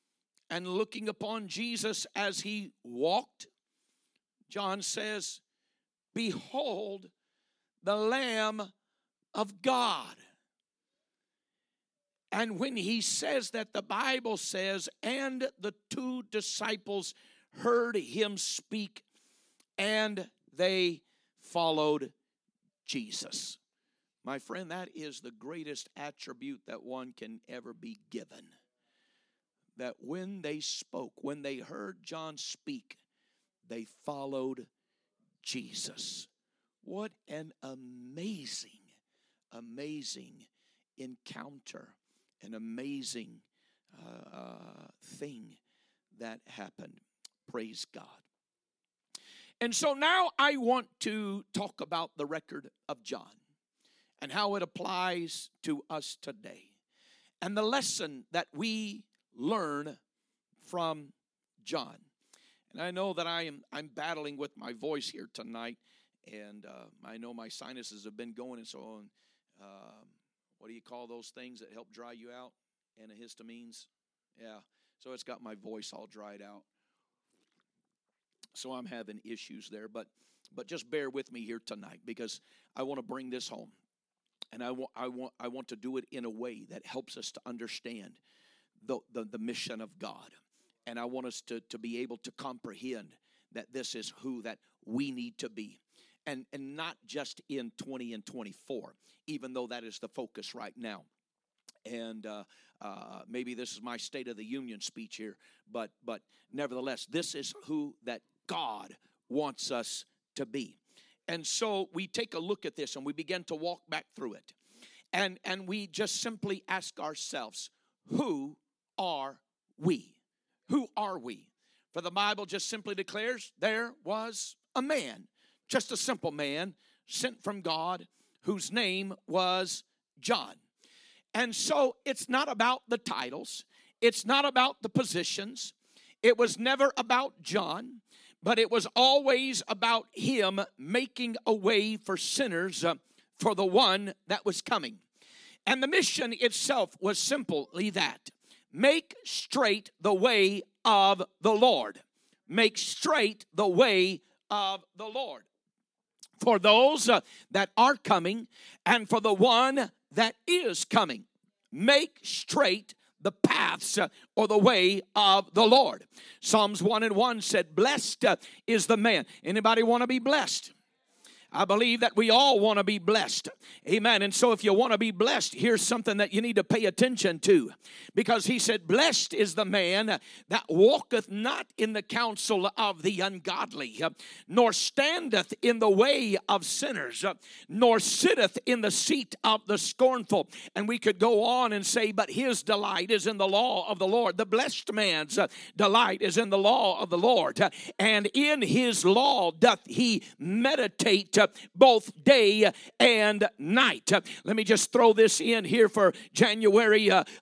and looking upon Jesus as he walked, John says, behold the Lamb of God. And when he says that, the Bible says, and the two disciples heard him speak, and they followed Jesus. My friend, that is the greatest attribute that one can ever be given. That when they spoke, when they heard John speak, they followed Jesus. What an amazing, amazing encounter, an amazing uh, uh, thing that happened. Praise God. And so now I want to talk about the record of John and how it applies to us today, and the lesson that we learn from John. And I know that I am I'm battling with my voice here tonight, and uh, I know my sinuses have been going and so on. Um, what do you call those things that help dry you out? Antihistamines. Yeah. So it's got my voice all dried out. So I'm having issues there, but but just bear with me here tonight, because I want to bring this home, and I want I want I want to do it in a way that helps us to understand the the, the mission of God, and I want us to to be able to comprehend that this is who that we need to be, and and not just in twenty and twenty-four, even though that is the focus right now. And uh, uh, maybe this is my State of the Union speech here, but but nevertheless, this is who that God wants us to be. And so we take a look at this and we begin to walk back through it. And, and we just simply ask ourselves, who are we? Who are we? For the Bible just simply declares there was a man, just a simple man, sent from God, whose name was John. And so it's not about the titles. It's not about the positions. It was never about John, but it was always about him making a way for sinners uh, for the one that was coming. And the mission itself was simply that: make straight the way of the Lord. Make straight the way of the Lord. For those uh, that are coming, and for the one that is coming. Make straight the paths uh, or the way of the Lord. Psalms one and one said, blessed uh, is the man. Anybody want to be blessed? I believe that we all want to be blessed. Amen. And so if you want to be blessed, here's something that you need to pay attention to. Because he said, blessed is the man that walketh not in the counsel of the ungodly, nor standeth in the way of sinners, nor sitteth in the seat of the scornful. And we could go on and say, but his delight is in the law of the Lord. The blessed man's delight is in the law of the Lord. And in his law doth he meditate both day and night. Let me just throw this in here for January uh,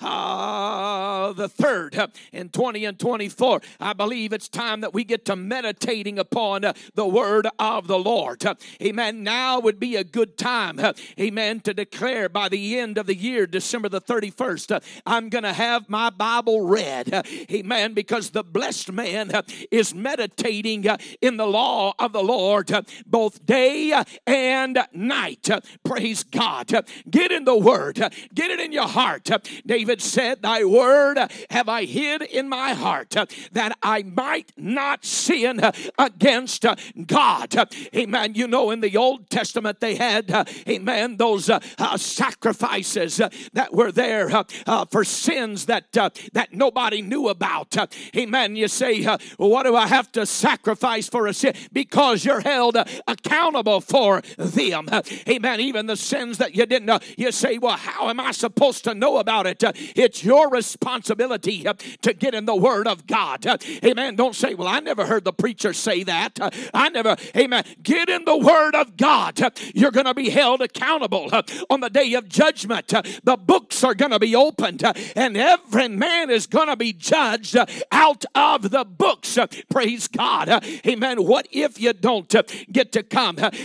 uh, the third uh, in twenty and twenty-four. I believe it's time that we get to meditating upon uh, the word of the Lord. Uh, amen. Now would be a good time, uh, amen, to declare by the end of the year, December the thirty-first, uh, I'm going to have my Bible read. Uh, amen. Because the blessed man uh, is meditating uh, in the law of the Lord uh, both day and night. Praise God. Get in the word. Get it in your heart. David said, thy word have I hid in my heart, that I might not sin against God. Amen. You know, in the Old Testament they had, amen, those uh, uh, sacrifices uh, that were there uh, uh, for sins that uh, that nobody knew about. Uh, amen. You say, uh, well, what do I have to sacrifice for a sin? Because you're held uh, accountable for them. Amen. Even the sins that you didn't know. You say, well, how am I supposed to know about it? It's your responsibility to get in the word of God. Amen. Don't say, well, I never heard the preacher say that. I never, amen. Get in the word of God. You're going to be held accountable on the day of judgment. The books are going to be opened, and every man is going to be judged out of the books. Praise God. Amen. What if you don't get to come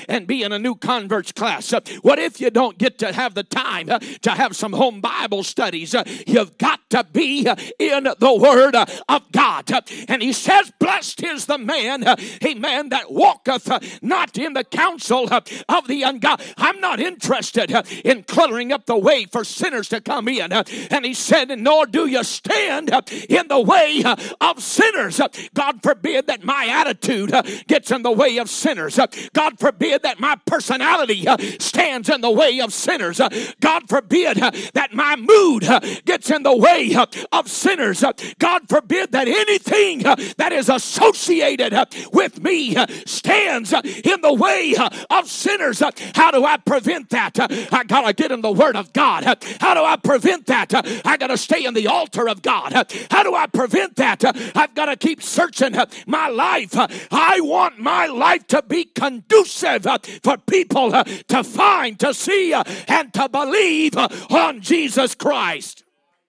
and be in a new converts class? What if you don't get to have the time to have some home Bible studies? You've got to be in the Word of God. And he says, blessed is the man, amen, that walketh not in the counsel of the ungodly. I'm not interested in cluttering up the way for sinners to come in. And he said, nor do you stand in the way of sinners. God forbid that my attitude gets in the way of sinners. God forbid that my personality stands in the way of sinners. God forbid that my mood gets in the way of sinners. God forbid that anything that is associated with me stands in the way of sinners. How do I prevent that? I gotta get in the Word of God. How do I prevent that? I gotta stay in the altar of God. How do I prevent that? I've got to keep searching my life. I want my life to be conducive for people to find, to see, and to believe on Jesus Christ.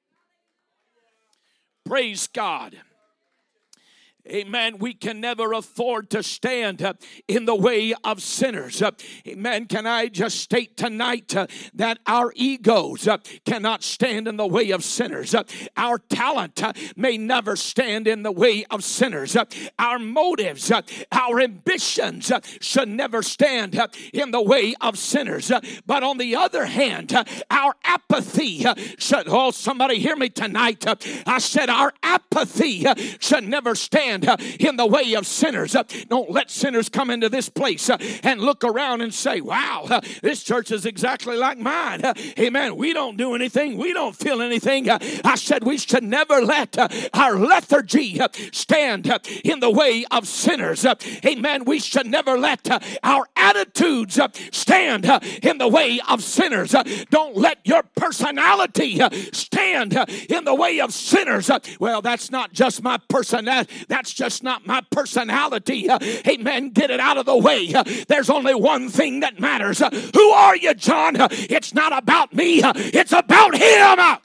Praise God. Amen. We can never afford to stand uh, in the way of sinners. Uh, amen. Can I just state tonight uh, that our egos uh, cannot stand in the way of sinners. Uh, our talent uh, may never stand in the way of sinners. Uh, our motives, uh, our ambitions uh, should never stand uh, in the way of sinners. Uh, but on the other hand, uh, our apathy uh, should, oh, somebody hear me tonight. Uh, I said our apathy uh, should never stand in the way of sinners. Don't let sinners come into this place and look around and say, wow, this church is exactly like mine. Amen. We don't do anything. We don't feel anything. I said we should never let our lethargy stand in the way of sinners. Amen. We should never let our attitudes stand in the way of sinners. Don't let your personality stand in the way of sinners. Well, that's not just my personality. That's just not my personality. Uh, amen. Get it out of the way. Uh, there's only one thing that matters. Uh, who are you, John? Uh, it's not about me. Uh, it's about him. Uh,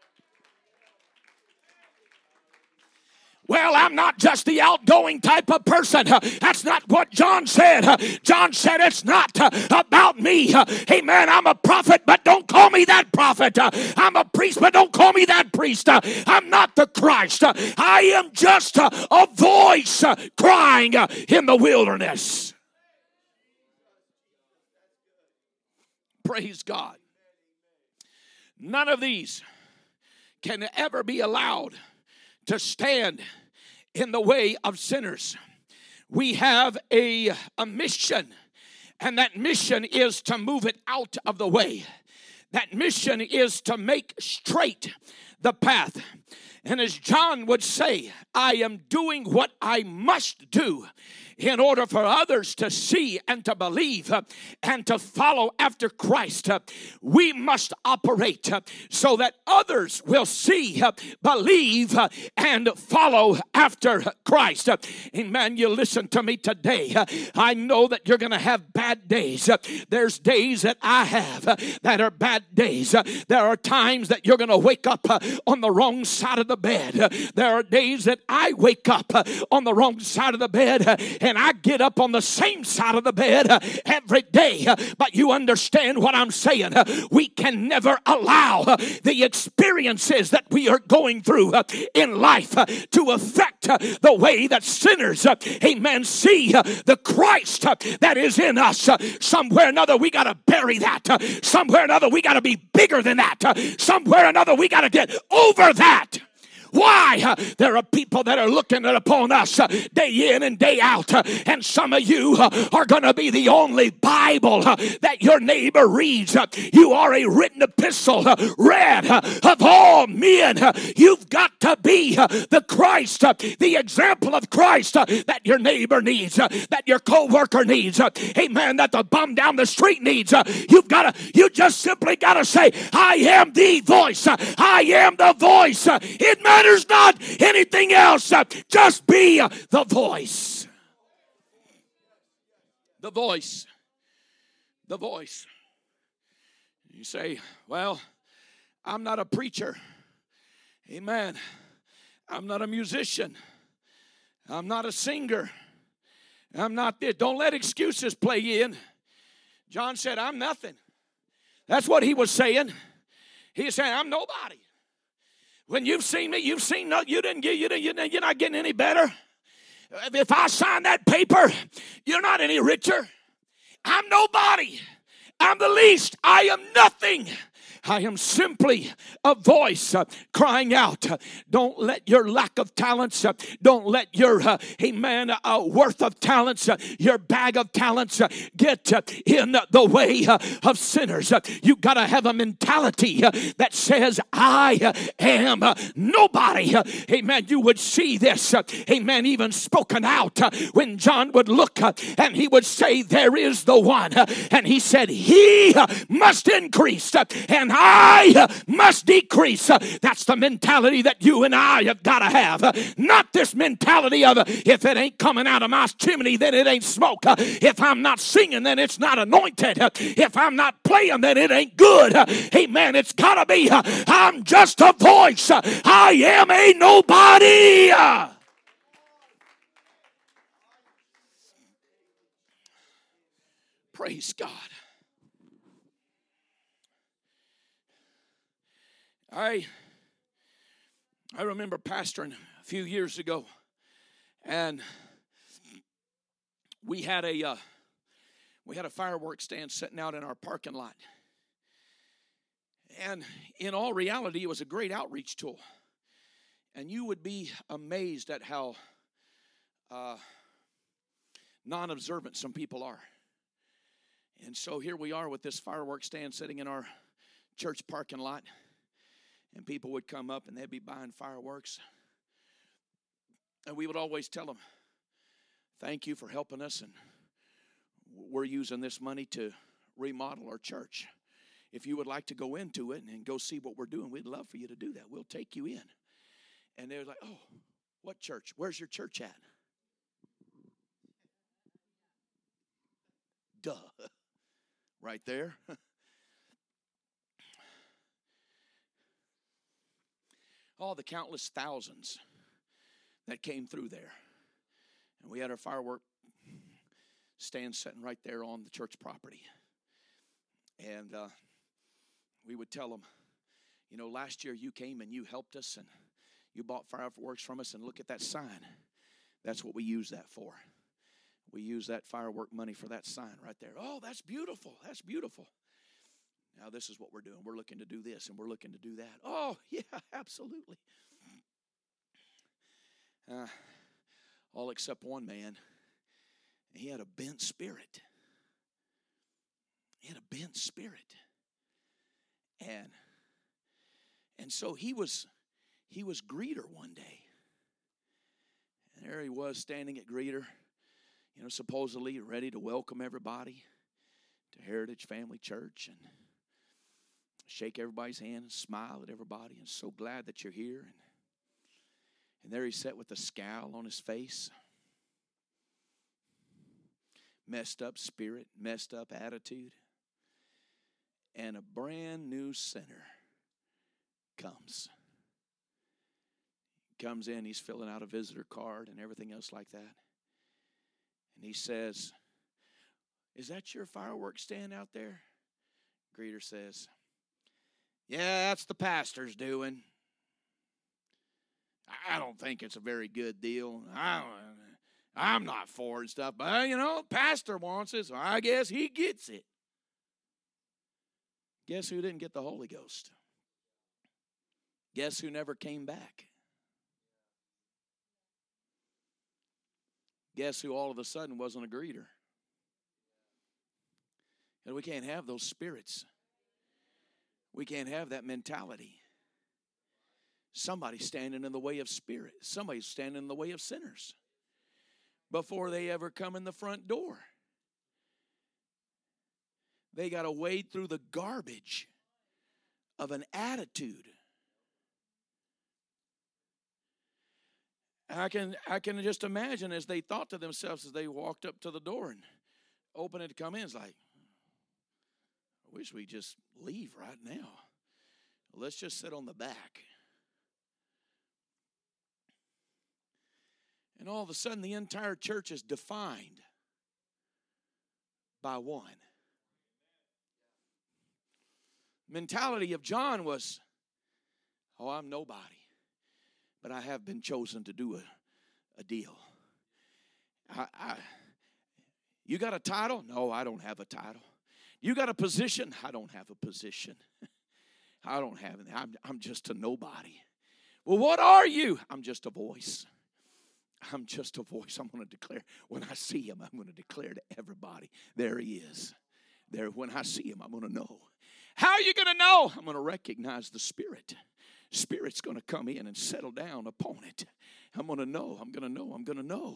Well, I'm not just the outgoing type of person. Uh, that's not what John said. Uh, John said it's not uh, about me. Uh, amen. I'm a prophet, but don't call me that prophet. Uh, I'm a priest, but don't call me that priest. Uh, I'm not the Christ. Uh, I am just uh, a voice uh, crying uh, in the wilderness. Praise God. None of these can ever be allowed to stand in the way of sinners. We have a, a mission, and that mission is to move it out of the way. That mission is to make straight the path. And as John would say, I am doing what I must do in order for others to see and to believe uh, and to follow after Christ. Uh, we must operate uh, so that others will see, uh, believe, uh, and follow after Christ. Uh, amen. You listen to me today. Uh, I know that you're going to have bad days. Uh, there's days that I have uh, that are bad days. Uh, there are times that you're going to wake up uh, on the wrong side of the bed. Uh, there are days that I wake up uh, on the wrong side of the bed. Uh, And I get up on the same side of the bed uh, every day. Uh, but you understand what I'm saying. Uh, we can never allow uh, the experiences that we are going through uh, in life uh, to affect uh, the way that sinners, uh, amen, see uh, the Christ uh, that is in us. Uh, somewhere or another, we got to bury that. Uh, somewhere or another, we got to be bigger than that. Uh, somewhere or another, we got to get over that. Why? Uh, there are people that are looking upon us uh, day in and day out. Uh, and some of you uh, are going to be the only Bible uh, that your neighbor reads. Uh, you are a written epistle uh, read uh, of all men. Uh, you've got to be uh, the Christ, uh, the example of Christ uh, that your neighbor needs, uh, that your co-worker needs. Uh, amen. That the bum down the street needs. Uh, you've got to, you just simply got to say, I am the voice. Uh, I am the voice. Uh, it matters not anything else. Just be the voice. The voice. The voice. You say, well, I'm not a preacher. Amen. I'm not a musician. I'm not a singer. I'm not this. Don't let excuses play in. John said, I'm nothing. That's what he was saying. He was saying, I'm nobody. When you've seen me, you've seen no, you didn't get, you didn't, you're not getting any better. If I sign that paper, you're not any richer. I'm nobody. I'm the least. I am nothing. I am simply a voice uh, crying out. Uh, don't let your lack of talents, uh, don't let your, uh, amen, uh, worth of talents, uh, your bag of talents uh, get uh, in the way uh, of sinners. Uh, you got to have a mentality uh, that says, I uh, am uh, nobody. Uh, amen. You would see this, uh, amen, even spoken out uh, when John would look uh, and he would say, there is the one. Uh, and he said, he uh, must increase uh, and I uh, must decrease. Uh, that's the mentality that you and I have got to have. Uh, not this mentality of uh, if it ain't coming out of my chimney, then it ain't smoke. Uh, if I'm not singing, then it's not anointed. Uh, if I'm not playing, then it ain't good. Uh, amen. It's got to be, uh, I'm just a voice. Uh, I am a nobody. Uh, praise God. I I remember pastoring a few years ago, and we had a uh, we had a fireworks stand sitting out in our parking lot, and in all reality, it was a great outreach tool, and you would be amazed at how uh, non-observant some people are. And so here we are with this fireworks stand sitting in our church parking lot. And people would come up and they'd be buying fireworks. And we would always tell them, thank you for helping us. And we're using this money to remodel our church. If you would like to go into it and go see what we're doing, we'd love for you to do that. We'll take you in. And they were like, oh, what church? Where's your church at? Duh. Right there. All the countless thousands that came through there. And we had our firework stand sitting right there on the church property. And uh, we would tell them, you know, last year you came and you helped us and you bought fireworks from us, and look at that sign. That's what we use that for. We use that firework money for that sign right there. Oh, that's beautiful. That's beautiful. Now, this is what we're doing. We're looking to do this, and we're looking to do that. Oh, yeah, absolutely. Uh, all except one man. He had a bent spirit. He had a bent spirit. And, and so he was, he was greeter one day. And there he was standing at greeter, you know, supposedly ready to welcome everybody to Heritage Family Church and shake everybody's hand and smile at everybody and so glad that you're here. And, and there he sat with a scowl on his face. Messed up spirit, messed up attitude. And a brand new sinner comes. Comes in, he's filling out a visitor card and everything else like that. And he says, is that your fireworks stand out there? Greeter says, yeah, that's the pastor's doing. I don't think it's a very good deal. I don't, I'm not for it and stuff, but, you know, pastor wants it, so I guess he gets it. Guess who didn't get the Holy Ghost? Guess who never came back? Guess who all of a sudden wasn't a greeter? And we can't have those spirits. We can't have that mentality. Somebody's standing in the way of spirit. Somebody's standing in the way of sinners before they ever come in the front door. They got to wade through the garbage of an attitude. I can I can just imagine as they thought to themselves as they walked up to the door and opened it to come in, it's like, I wish we just leave right now. Let's just sit on the back. And all of a sudden the entire church is defined by one. mentality of John was, oh, I'm nobody, but I have been chosen to do a, a deal. I, I, you got a title? No, I don't have a title. You got a position? I don't have a position. I don't have it. I'm, I'm just a nobody. Well, what are you? I'm just a voice. I'm just a voice. I'm going to declare. When I see him, I'm going to declare to everybody, there he is. There, when I see him, I'm going to know. How are you going to know? I'm going to recognize the Spirit. Spirit's going to come in and settle down upon it. I'm going to know. I'm going to know. I'm going to know.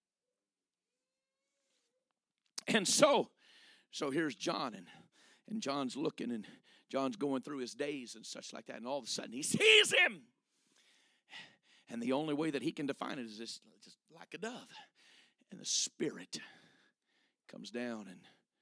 And so, so here's John, and, and John's looking, and John's going through his days and such like that, and all of a sudden he sees him. And the only way that he can define it is just, just like a dove. And the Spirit comes down and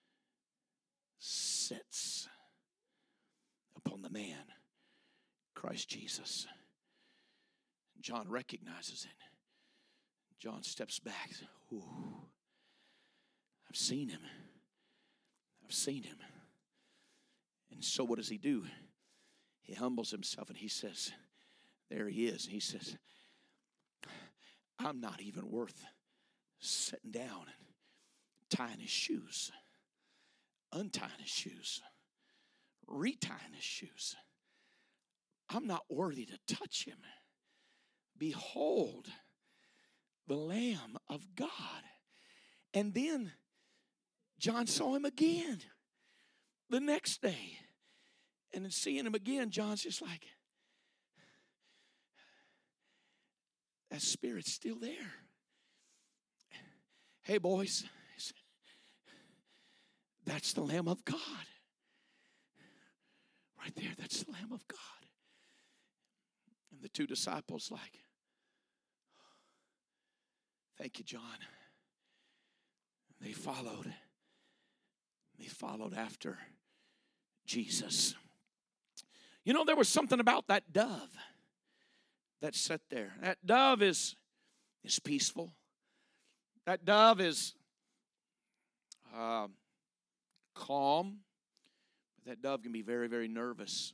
sits upon the man, Christ Jesus. John recognizes it. John steps back. Ooh, I've seen him. I've seen him. And so what does he do? He humbles himself and he says, there he is. He says, I'm not even worth sitting down and tying his shoes, untying his shoes, retying his shoes. I'm not worthy to touch him. Behold, the Lamb of God. And then John saw him again the next day. And in seeing him again, John's just like, that Spirit's still there. Hey, boys, that's the Lamb of God. Right there, that's the Lamb of God. And the two disciples like, thank you, John. They followed. They followed after Jesus. You know, there was something about that dove that sat there. That dove is, is peaceful. That dove is uh, calm. But that dove can be very, very nervous.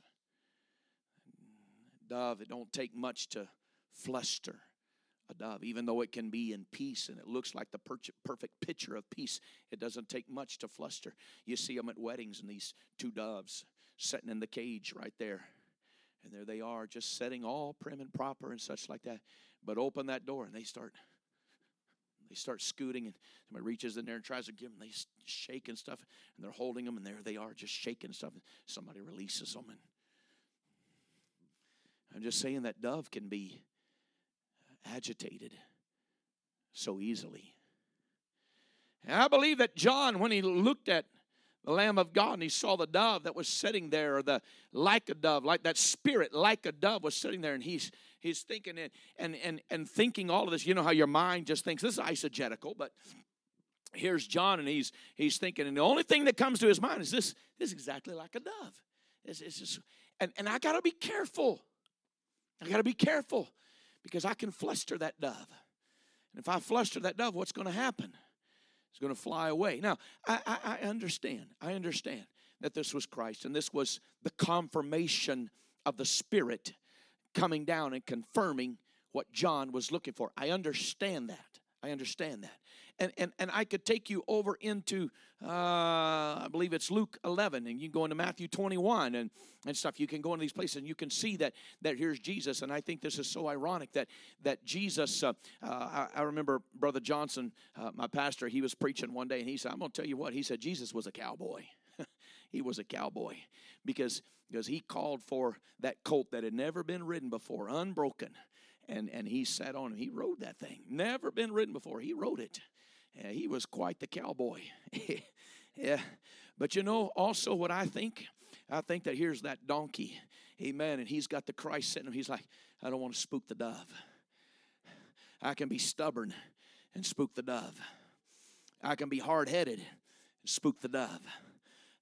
Dove, it don't take much to fluster a dove, even though it can be in peace and it looks like the per- perfect picture of peace. It doesn't take much to fluster. You see them at weddings, and these two doves sitting in the cage right there. And there they are, just sitting all prim and proper and such like that. But open that door and they start they start scooting, and somebody reaches in there and tries to give them, they shake and stuff, and they're holding them, and there they are just shaking stuff. Somebody releases them. And I'm just saying that dove can be agitated so easily. And I believe that John, when he looked at the Lamb of God and he saw the dove that was sitting there, or the like a dove, like that Spirit like a dove was sitting there, and he's he's thinking and and and, and thinking all of this. You know how your mind just thinks, this is eisegetical, but here's John, and he's he's thinking, and the only thing that comes to his mind is this, this is exactly like a dove. It's, it's just, and, and I got to be careful. I got to be careful, because I can fluster that dove. And if I fluster that dove, what's going to happen? It's going to fly away. Now, I, I, I understand. I understand that this was Christ, and this was the confirmation of the Spirit coming down and confirming what John was looking for. I understand that. I understand that. And and, and I could take you over into, uh, I believe it's Luke eleven, and you can go into Matthew twenty-one and, and stuff. You can go into these places, and you can see that, that here's Jesus. And I think this is so ironic that, that Jesus, uh, uh, I, I remember Brother Johnson, uh, my pastor, he was preaching one day, and he said, I'm going to tell you what, he said, Jesus was a cowboy. He was a cowboy because, because he called for that colt that had never been ridden before, unbroken. And and he sat on it. He rode that thing. Never been ridden before. He rode it. And he was quite the cowboy. Yeah. But you know also what I think? I think that here's that donkey. Amen. And he's got the Christ sitting him. He's like, I don't want to spook the dove. I can be stubborn and spook the dove. I can be hard-headed and spook the dove. I,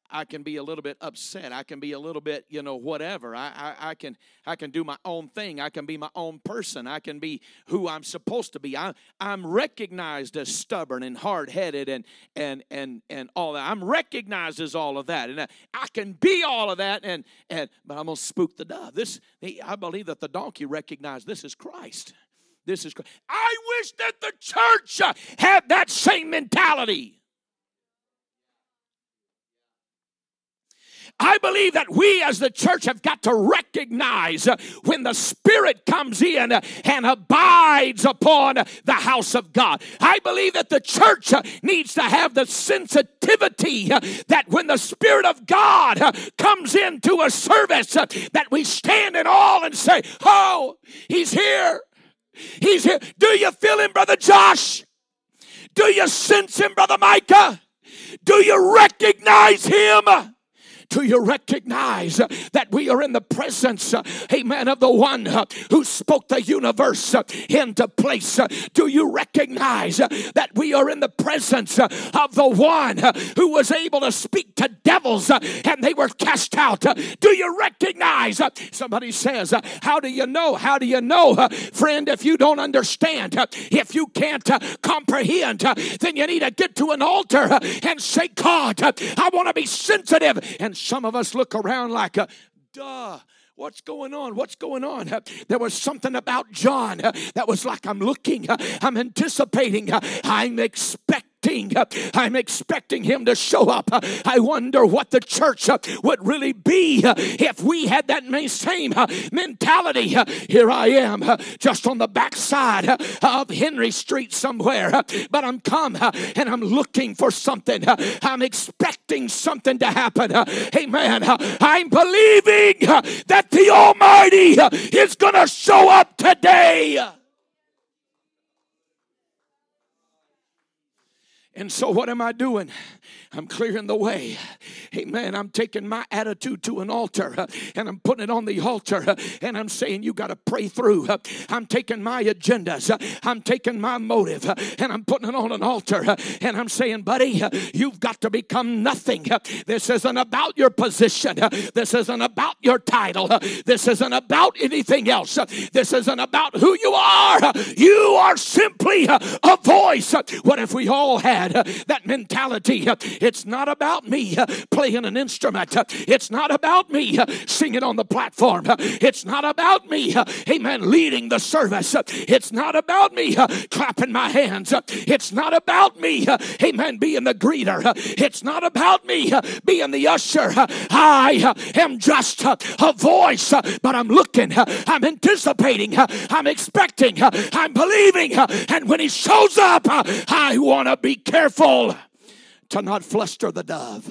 I can be a little bit upset. I can be a little bit, you know, whatever. I, I, I can I can do my own thing. I can be my own person. I can be who I'm supposed to be. I, I'm recognized as stubborn and hard-headed and and and and all that. I'm recognized as all of that, and I, I can be all of that. And and but I'm gonna spook the dove. This I believe that the donkey recognized this is Christ. This is Christ. I wish that the church had that same mentality. I believe that we as the church have got to recognize when the Spirit comes in and abides upon the house of God. I believe that the church needs to have the sensitivity that when the Spirit of God comes into a service, that we stand in awe and say, oh, He's here. He's here. Do you feel Him, Brother Josh? Do you sense Him, Brother Micah? Do you recognize Him? Do you recognize that we are in the presence, amen, of the one who spoke the universe into place? Do you recognize that we are in the presence of the one who was able to speak to devils and they were cast out? Do you recognize? Somebody says, how do you know? How do you know? Friend, if you don't understand, if you can't comprehend, then you need to get to an altar and say, God, I want to be sensitive. And some of us look around like, uh, duh, what's going on? What's going on? Uh, there was something about John uh, that was like, I'm looking, uh, I'm anticipating, uh, I'm expecting. I'm expecting him to show up. I wonder what the church would really be if we had that same mentality. Here I am, just on the backside of Henry Street somewhere, but I'm come and I'm looking for something. I'm expecting something to happen. Amen. I'm believing that the Almighty is going to show up today. And so what am I doing? I'm clearing the way. Amen. I'm taking my attitude to an altar uh, and I'm putting it on the altar uh, and I'm saying you got to pray through. Uh, I'm taking my agendas. Uh, I'm taking my motive uh, and I'm putting it on an altar uh, and I'm saying, buddy, uh, you've got to become nothing. Uh, this isn't about your position. Uh, this isn't about your title. Uh, this isn't about anything else. Uh, this isn't about who you are. Uh, you are simply uh, a voice. Uh, what if we all had uh, that mentality? Uh, It's not about me uh, playing an instrument. Uh, it's not about me uh, singing on the platform. Uh, it's not about me, uh, amen, leading the service. Uh, it's not about me uh, clapping my hands. Uh, it's not about me, uh, amen, being the greeter. Uh, it's not about me uh, being the usher. Uh, I uh, am just uh, a voice, uh, but I'm looking, uh, I'm anticipating, uh, I'm expecting, uh, I'm believing. Uh, and when he shows up, uh, I want to be careful to not fluster the dove.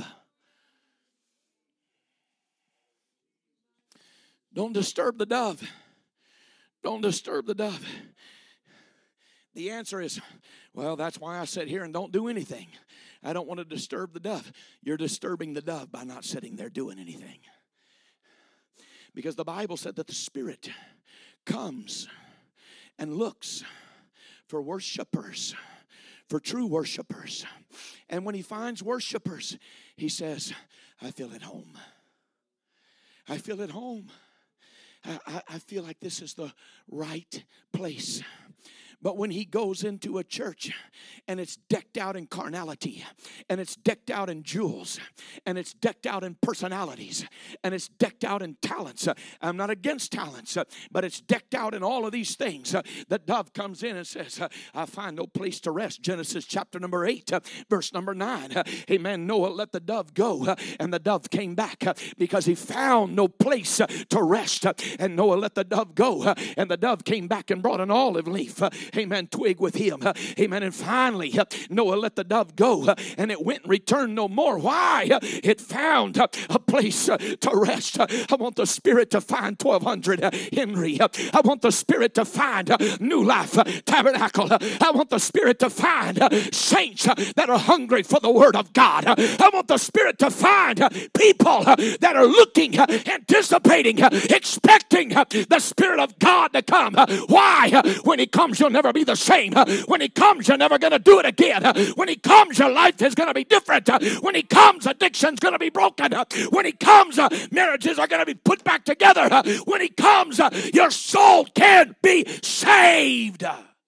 Don't disturb the dove. Don't disturb the dove. The answer is, well, that's why I sit here and don't do anything. I don't want to disturb the dove. You're disturbing the dove by not sitting there doing anything. Because the Bible said that the Spirit comes and looks for worshipers, for true worshipers. And when he finds worshipers, he says, I feel at home. I feel at home. I, I, I feel like this is the right place. But when he goes into a church and it's decked out in carnality and it's decked out in jewels and it's decked out in personalities and it's decked out in talents. I'm not against talents, but it's decked out in all of these things. The dove comes in and says, I find no place to rest. Genesis chapter number eight, verse number nine. Amen. Noah let the dove go and the dove came back because he found no place to rest. And Noah let the dove go and the dove came back and brought an olive leaf. Amen. Twig with him. Amen. And finally, Noah let the dove go and it went and returned no more. Why? It found a place to rest. I want the Spirit to find twelve hundred Henry. I want the Spirit to find New Life Tabernacle. I want the Spirit to find saints that are hungry for the Word of God. I want the Spirit to find people that are looking, anticipating, expecting the Spirit of God to come. Why? When He comes, you'll never be the same. When He comes, you're never going to do it again. When He comes, your life is going to be different. When He comes, addiction's going to be broken. When He comes, marriages are going to be put back together. When He comes, your soul can be saved.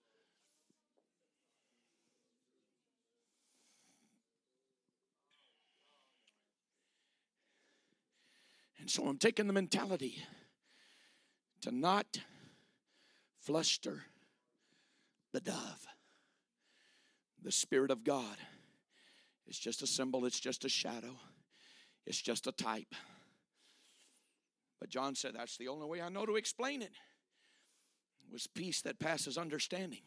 And so I'm taking the mentality to not fluster the dove. The Spirit of God is just a symbol, it's just a shadow, it's just a type. But John said, that's the only way I know to explain it. It was peace that passes understanding.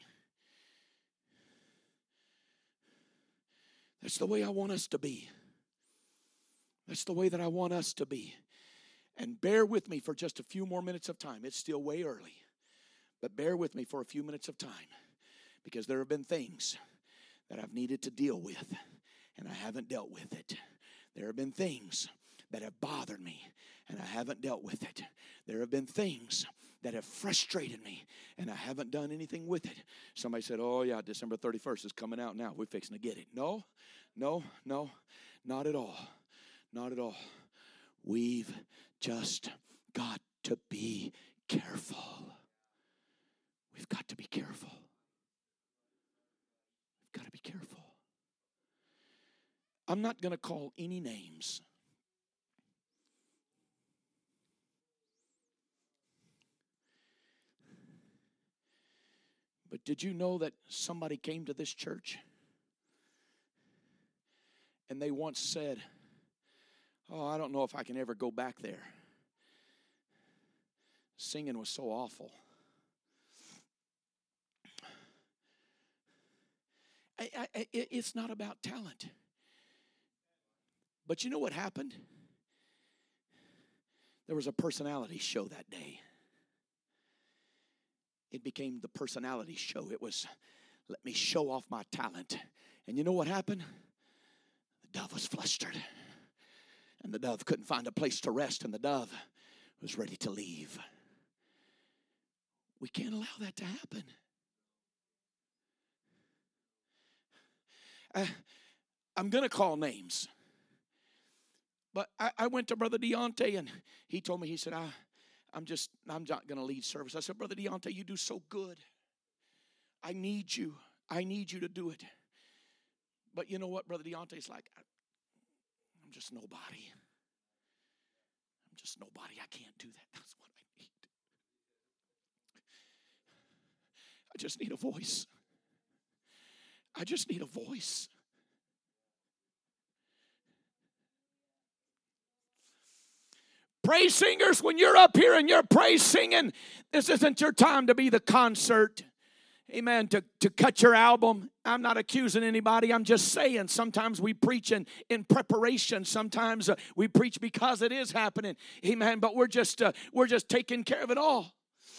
That's the way I want us to be. That's the way that I want us to be. And bear with me for just a few more minutes of time. It's still way early. But bear with me for a few minutes of time. Because there have been things that I've needed to deal with. And I haven't dealt with it. There have been things that have bothered me. And I haven't dealt with it. There have been things that have frustrated me. And I haven't done anything with it. Somebody said, oh yeah, December thirty-first is coming out now. We're fixing to get it. No, no, no, not at all. Not at all. We've just got to be careful. We've got to be careful. We've got to be careful. I'm not going to call any names. But did you know that somebody came to this church and they once said, oh, I don't know if I can ever go back there. Singing was so awful. I, I, it's not about talent. But you know what happened? There was a personality show that day. It became the personality show. It was, let me show off my talent. And you know what happened? The dove was flustered. And the dove couldn't find a place to rest, and the dove was ready to leave. We can't allow that to happen. I, I'm going to call names. But I, I went to Brother Deontay, and he told me, he said, I, I'm just, I'm not going to lead service. I said, Brother Deontay, you do so good. I need you. I need you to do it. But you know what, Brother Deontay's like, I'm just nobody. I'm just nobody. I can't do that. That's what I need. I just need a voice. I just need a voice. Praise singers, when you're up here and you're praise singing, this isn't your time to be the concert. Amen. To, to cut your album. I'm not accusing anybody. I'm just saying sometimes we preach in, in preparation. Sometimes uh, we preach because it is happening. Amen. But we're just uh, we're just taking care of it all.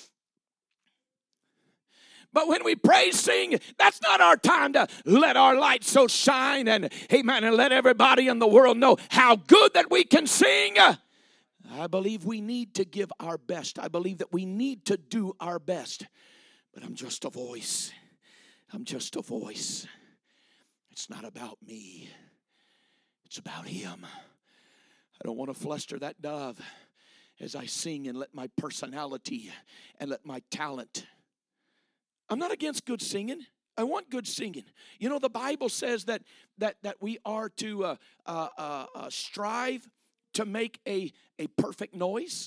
But when we praise sing, that's not our time to let our light so shine and amen and let everybody in the world know how good that we can sing. I believe we need to give our best. I believe that we need to do our best. But I'm just a voice. I'm just a voice. It's not about me. It's about Him. I don't want to fluster that dove as I sing and let my personality and let my talent. I'm not against good singing. I want good singing. You know, the Bible says that that that we are to uh, uh, uh, uh, strive to make a, a perfect noise.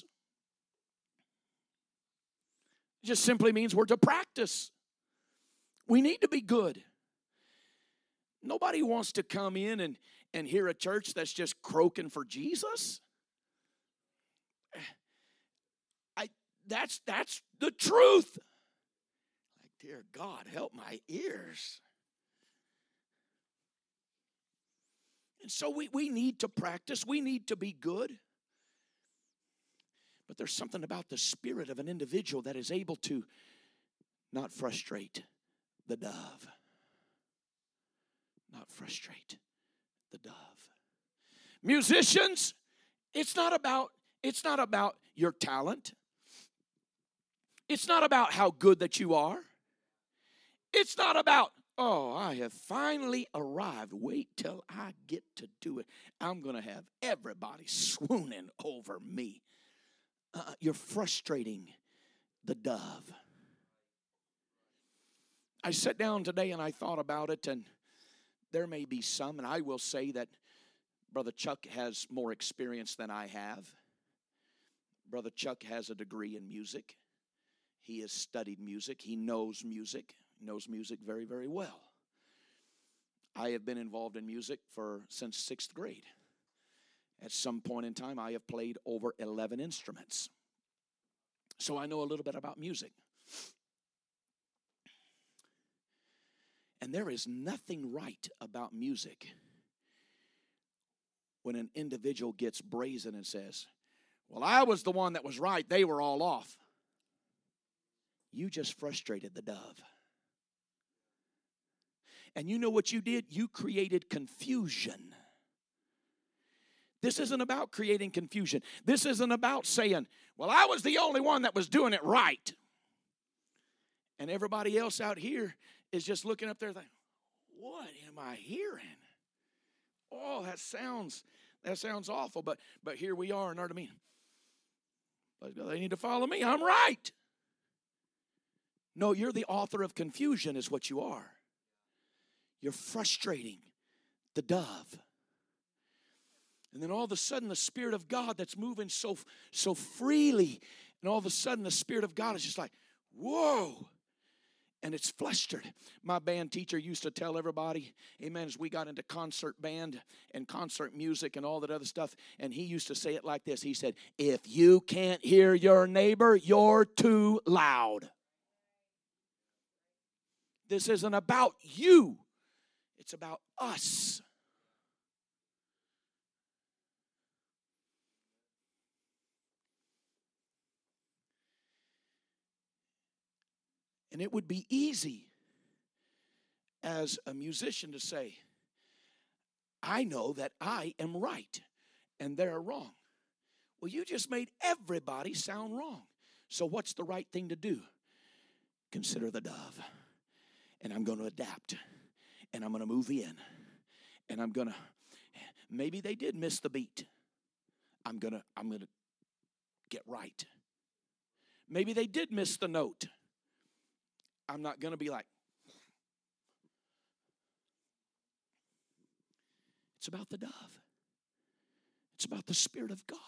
It just simply means we're to practice. We need to be good. Nobody wants to come in and, and hear a church that's just croaking for Jesus. I that's that's the truth. Like, dear God, help my ears. And so we, we need to practice. We need to be good. But there's something about the spirit of an individual that is able to not frustrate the dove. Not frustrate the dove. Musicians, it's not about, it's not about your talent. It's not about how good that you are. It's not about, oh, I have finally arrived. Wait till I get to do it. I'm going to have everybody swooning over me. Uh, you're frustrating the dove. I sat down today and I thought about it, and there may be some, and I will say that Brother Chuck has more experience than I have. Brother Chuck has a degree in music. He has studied music. He knows music. He knows music very, very well. I have been involved in music for since sixth grade. At some point in time, I have played over eleven instruments. So I know a little bit about music. And there is nothing right about music when an individual gets brazen and says, well, I was the one that was right. They were all off. You just frustrated the dove. And you know what you did? You created confusion. This isn't about creating confusion. This isn't about saying, well, I was the only one that was doing it right. And everybody else out here is just looking up there thinking, what am I hearing? Oh, that sounds that sounds awful, but but here we are, you know what I mean? They need to follow me. I'm right. No, you're the author of confusion is what you are. You're frustrating the dove. And then all of a sudden the Spirit of God that's moving so, so freely, and all of a sudden the Spirit of God is just like, whoa. And it's flustered. My band teacher used to tell everybody, amen, as we got into concert band and concert music and all that other stuff, and he used to say it like this. He said, if you can't hear your neighbor, you're too loud. This isn't about you. It's about us. And it would be easy as a musician to say, I know that I am right and they're wrong. Well, you just made everybody sound wrong. So what's the right thing to do? Consider the dove. And I'm going to adapt. And I'm going to move in. And I'm going to, maybe they did miss the beat. I'm going to, I'm going to get right. Maybe they did miss the note. I'm not going to be like, it's about the dove. It's about the Spirit of God.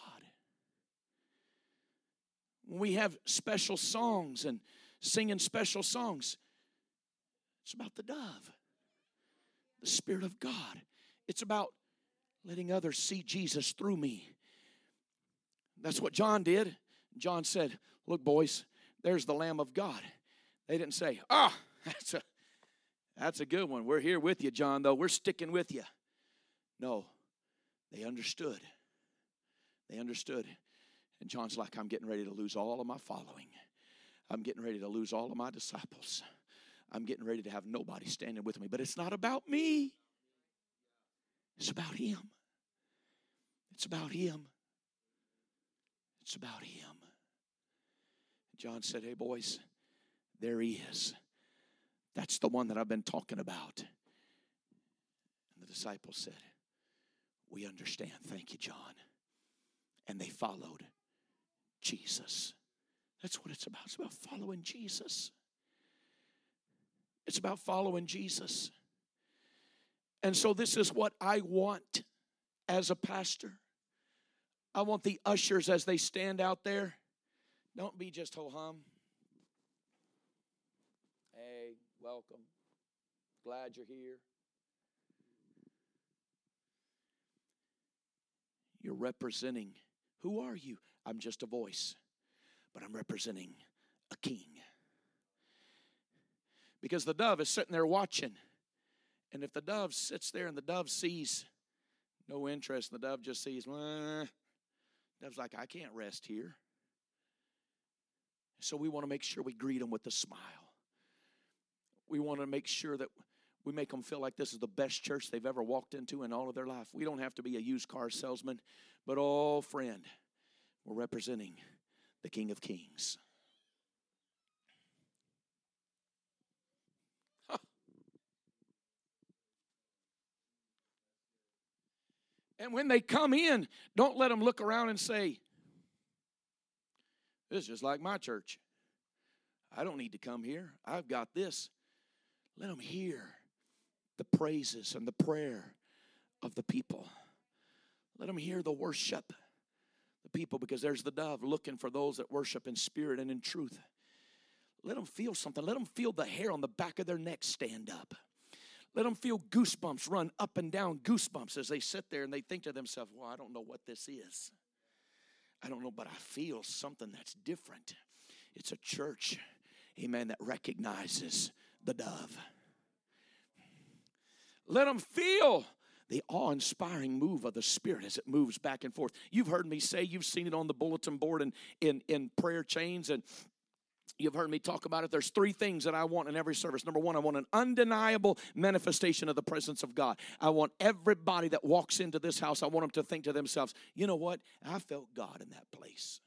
When we have special songs and singing special songs, it's about the dove, the Spirit of God. It's about letting others see Jesus through me. That's what John did. John said, look, boys, there's the Lamb of God. They didn't say, ah, oh, that's a, that's a good one. We're here with you, John, though. We're sticking with you. No, they understood. They understood. And John's like, I'm getting ready to lose all of my following. I'm getting ready to lose all of my disciples. I'm getting ready to have nobody standing with me. But it's not about me. It's about Him. It's about Him. It's about Him. John said, hey, boys, there He is. That's the one that I've been talking about. And the disciples said, we understand. Thank you, John. And they followed Jesus. That's what it's about. It's about following Jesus. It's about following Jesus. And so this is what I want as a pastor. I want the ushers as they stand out there. Don't be just ho-hum. Hey, welcome. Glad you're here. You're representing. Who are you? I'm just a voice, but I'm representing a king. Because the dove is sitting there watching. And if the dove sits there and the dove sees no interest, and the dove just sees, eh, dove's like, I can't rest here. So we want to make sure we greet them with a smile. We want to make sure that we make them feel like this is the best church they've ever walked into in all of their life. We don't have to be a used car salesman, but oh, friend, we're representing the King of Kings. And when they come in, don't let them look around and say, this is just like my church. I don't need to come here. I've got this. Let them hear the praises and the prayer of the people. Let them hear the worship. The people, because there's the dove looking for those that worship in spirit and in truth. Let them feel something. Let them feel the hair on the back of their neck stand up. Let them feel goosebumps run up and down, goosebumps as they sit there and they think to themselves, well, I don't know what this is. I don't know, but I feel something that's different. It's a church, amen, that recognizes the dove. Let them feel the awe-inspiring move of the Spirit as it moves back and forth. You've heard me say, you've seen it on the bulletin board and in, in prayer chains, and you've heard me talk about it. There's three things that I want in every service. Number one, I want an undeniable manifestation of the presence of God. I want everybody that walks into this house, I want them to think to themselves, you know what? I felt God in that place.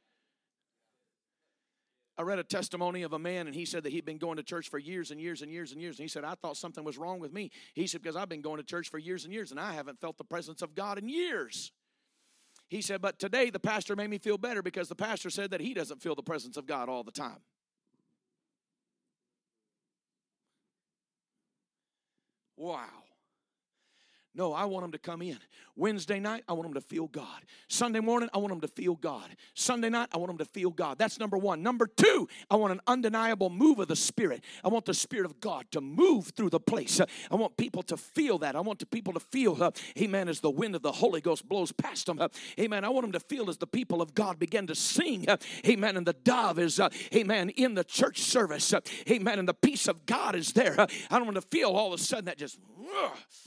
I read a testimony of a man, and he said that he'd been going to church for years and years and years and years. And he said, I thought something was wrong with me. He said, because I've been going to church for years and years, and I haven't felt the presence of God in years. He said, but today the pastor made me feel better because the pastor said that he doesn't feel the presence of God all the time. Wow. No, I want them to come in. Wednesday night, I want them to feel God. Sunday morning, I want them to feel God. Sunday night, I want them to feel God. That's number one. Number two, I want an undeniable move of the Spirit. I want the Spirit of God to move through the place. I want people to feel that. I want the people to feel, uh, amen, as the wind of the Holy Ghost blows past them. Uh, amen. I want them to feel as the people of God begin to sing. Uh, amen. And the dove is, uh, amen, in the church service. Uh, amen. And the peace of God is there. Uh, I don't want to feel all of a sudden that just... Uh,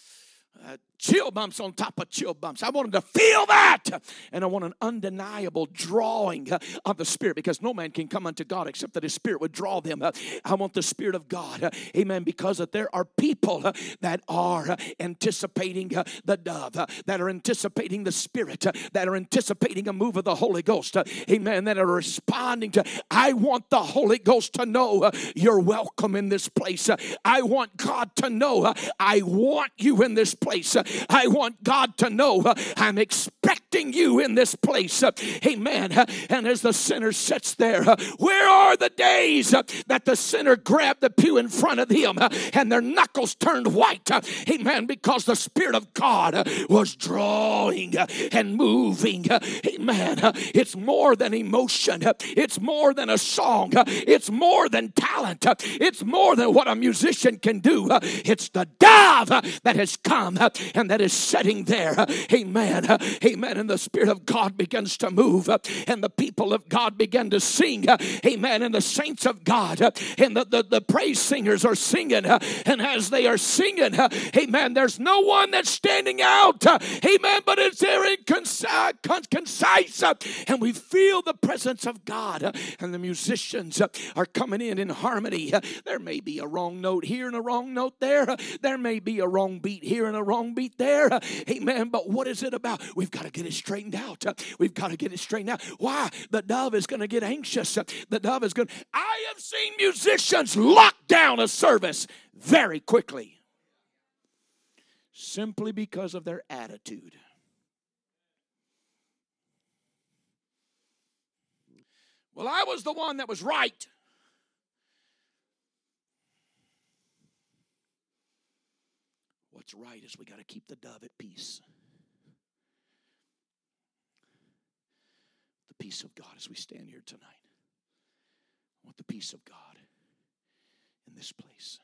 Uh, chill bumps on top of chill bumps. I want them to feel that. And I want an undeniable drawing uh, of the Spirit, because no man can come unto God except that His Spirit would draw them. Uh, I want the Spirit of God. Uh, amen. Because that there are people uh, that are uh, anticipating uh, the dove, uh, that are anticipating the Spirit, uh, that are anticipating a move of the Holy Ghost. Uh, amen. That are responding to. I want the Holy Ghost to know uh, you're welcome in this place. Uh, I want God to know uh, I want you in this place. I want God to know uh, I'm expecting you in this place. Uh, amen. Uh, and as the sinner sits there, uh, where are the days uh, that the sinner grabbed the pew in front of him uh, and their knuckles turned white? Uh, amen. Because the Spirit of God uh, was drawing uh, and moving. Uh, amen. Uh, it's more than emotion. Uh, it's more than a song. Uh, it's more than talent. Uh, it's more than what a musician can do. Uh, it's the dove uh, that has come uh, and that is sitting there. Uh, amen. Uh, amen. And the Spirit of God begins to move uh, and the people of God begin to sing. Uh, amen. And the saints of God uh, and the, the, the praise singers are singing. Uh, and as they are singing, uh, amen, there's no one that's standing out. Uh, amen. But it's there in concise. concise uh, and we feel the presence of God. Uh, and the musicians uh, are coming in in harmony. Uh, there may be a wrong note here and a wrong note there. Uh, there may be a wrong beat here and a wrong beat there. Uh, amen. But what is it about? We've got to get it straightened out. Uh, we've got to get it straightened out. Why? The dove is going to get anxious. Uh, the dove is going to... I have seen musicians lock down a service very quickly simply because of their attitude. Well, I was the one that was right. What's right is we got to keep the dove at peace. The peace of God as we stand here tonight. I want the peace of God in this place.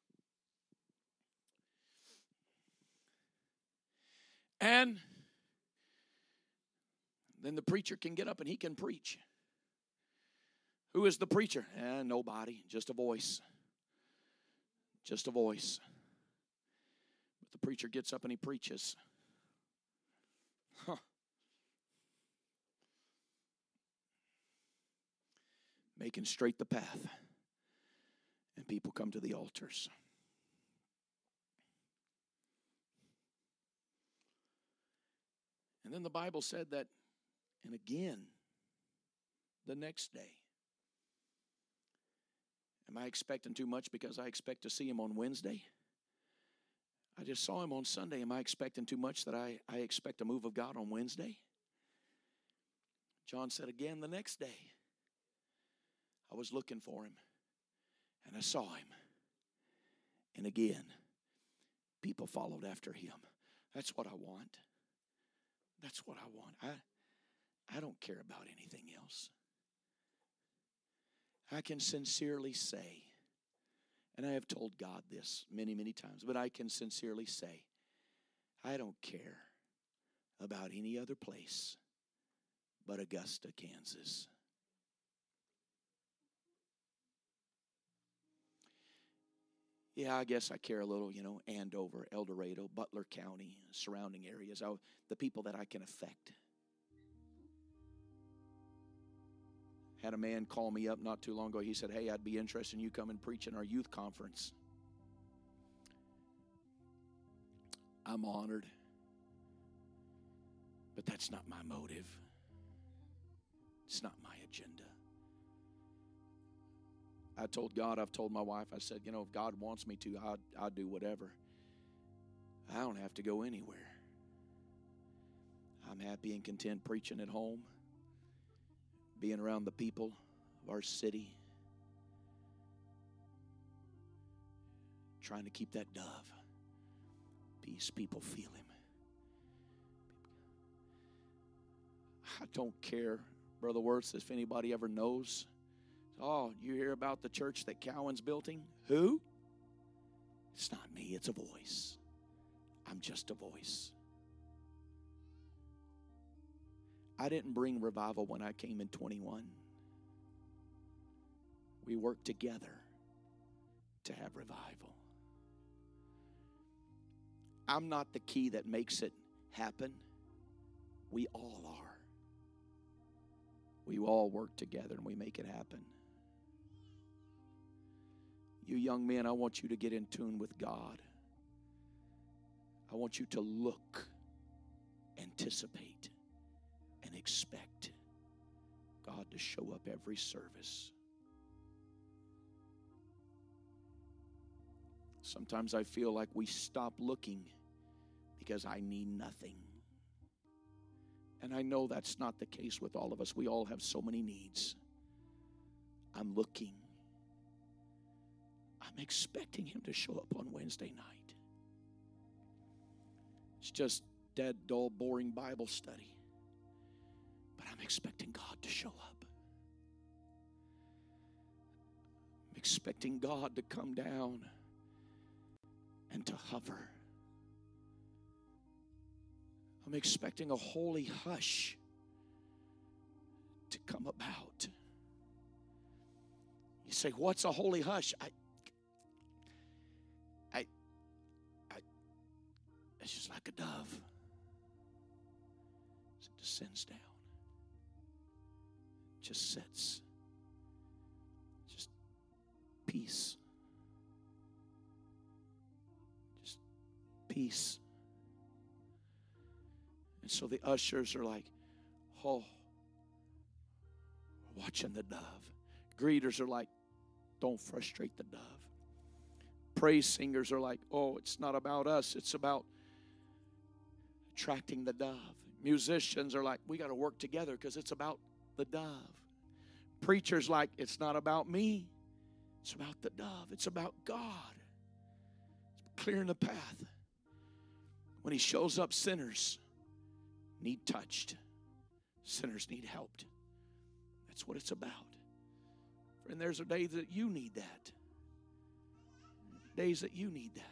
And then the preacher can get up and he can preach. Who is the preacher? Eh, nobody, just a voice. Just a voice. But the preacher gets up and he preaches. Huh. Making straight the path. And people come to the altars. And then the Bible said that, and again, the next day. Am I expecting too much because I expect to see him on Wednesday? I just saw him on Sunday. Am I expecting too much that I, I expect a move of God on Wednesday? John said again the next day. I was looking for him, and I saw him. And again, people followed after him. That's what I want. That's what I want. I, I don't care about anything else. I can sincerely say, and I have told God this many, many times, but I can sincerely say, I don't care about any other place but Augusta, Kansas. Yeah, I guess I care a little, you know, Andover, El Dorado, Butler County, surrounding areas, I, the people that I can affect. Had a man call me up not too long ago. He said, hey, I'd be interested in you coming preach in our youth conference. I'm honored. But that's not my motive. It's not my agenda. I told God, I've told my wife, I said, you know, if God wants me to, I'll, I'll do whatever. I don't have to go anywhere. I'm happy and content preaching at home, being around the people of our city, trying to keep that dove. Peace, people feel him. I don't care, Brother Wirtz, if anybody ever knows. Oh, you hear about the church that Cowan's building? Who? It's not me, it's a voice. I'm just a voice. I didn't bring revival when I came in twenty-one. We worked together to have revival. I'm not the key that makes it happen. We all are. We all work together and we make it happen. You young men, I want you to get in tune with God. I want you to look, anticipate, and expect God to show up every service. Sometimes I feel like we stop looking because I need nothing. And I know that's not the case with all of us. We all have so many needs. I'm looking. I'm expecting him to show up on Wednesday night. It's just dead, dull, boring Bible study. But I'm expecting God to show up. I'm expecting God to come down and to hover. I'm expecting a holy hush to come about. You say, what's a holy hush? I, I, I, it's just like a dove. It descends down. Just sits. Just peace. Just peace. And so the ushers are like, oh, watching the dove. Greeters are like, don't frustrate the dove. Praise singers are like, oh, it's not about us. It's about attracting the dove. Musicians are like, we got to work together because it's about the dove. Preachers like, it's not about me. It's about the dove. It's about God. It's clearing the path. When he shows up, sinners need touched. Sinners need helped. That's what it's about. And there's a day that you need that. Days that you need that.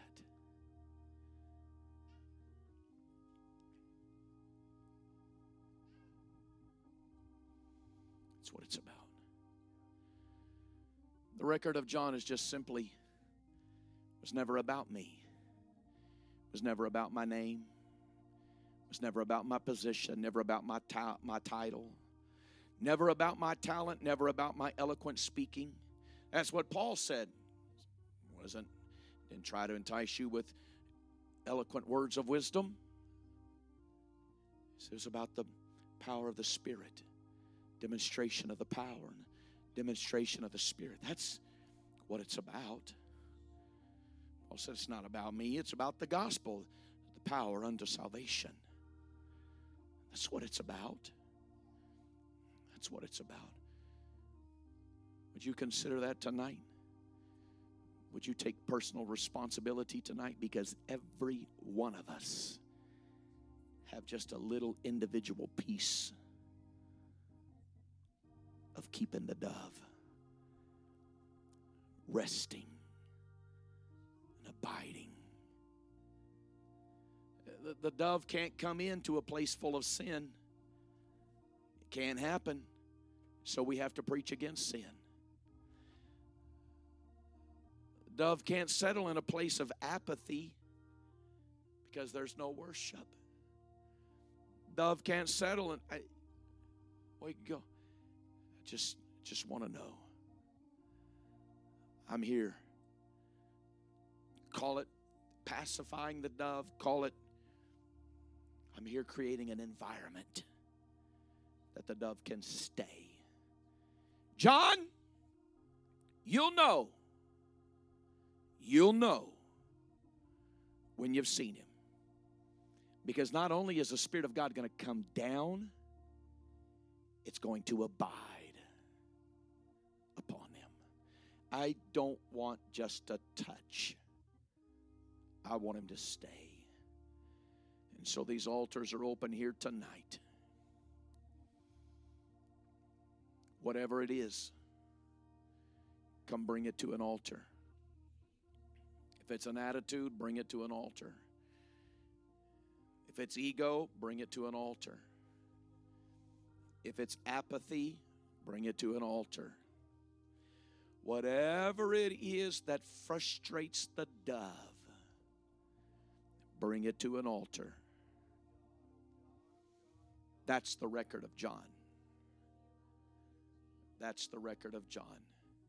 That's what it's about. The record of John is just simply, was never about me. It was never about my name. It was never about my position, never about my ta- my title. Never about my talent, never about my eloquent speaking. That's what Paul said. Wasn't, didn't try to entice you with eloquent words of wisdom. It was about the power of the Spirit, demonstration of the power and demonstration of the Spirit. That's what it's about. Paul said, it's not about me, it's about the gospel, the power unto salvation. That's what it's about. That's what it's about. Would you consider that tonight? Would you take personal responsibility tonight? Because every one of us have just a little individual piece of keeping the dove resting and abiding. The, the dove can't come into a place full of sin. It can't happen. So we have to preach against sin. The dove can't settle in a place of apathy because there's no worship. Dove can't settle in. I, where you go? I just, just want to know. I'm here. Call it pacifying the dove. Call it, I'm here creating an environment that the dove can stay. John, you'll know. You'll know when you've seen him. Because not only is the Spirit of God going to come down, it's going to abide upon him. I don't want just a touch. I want him to stay. And so these altars are open here tonight. Whatever it is, come bring it to an altar. If it's an attitude, bring it to an altar. If it's ego, bring it to an altar. If it's apathy, bring it to an altar. Whatever it is that frustrates the dove, bring it to an altar. That's the record of John. That's the record of John.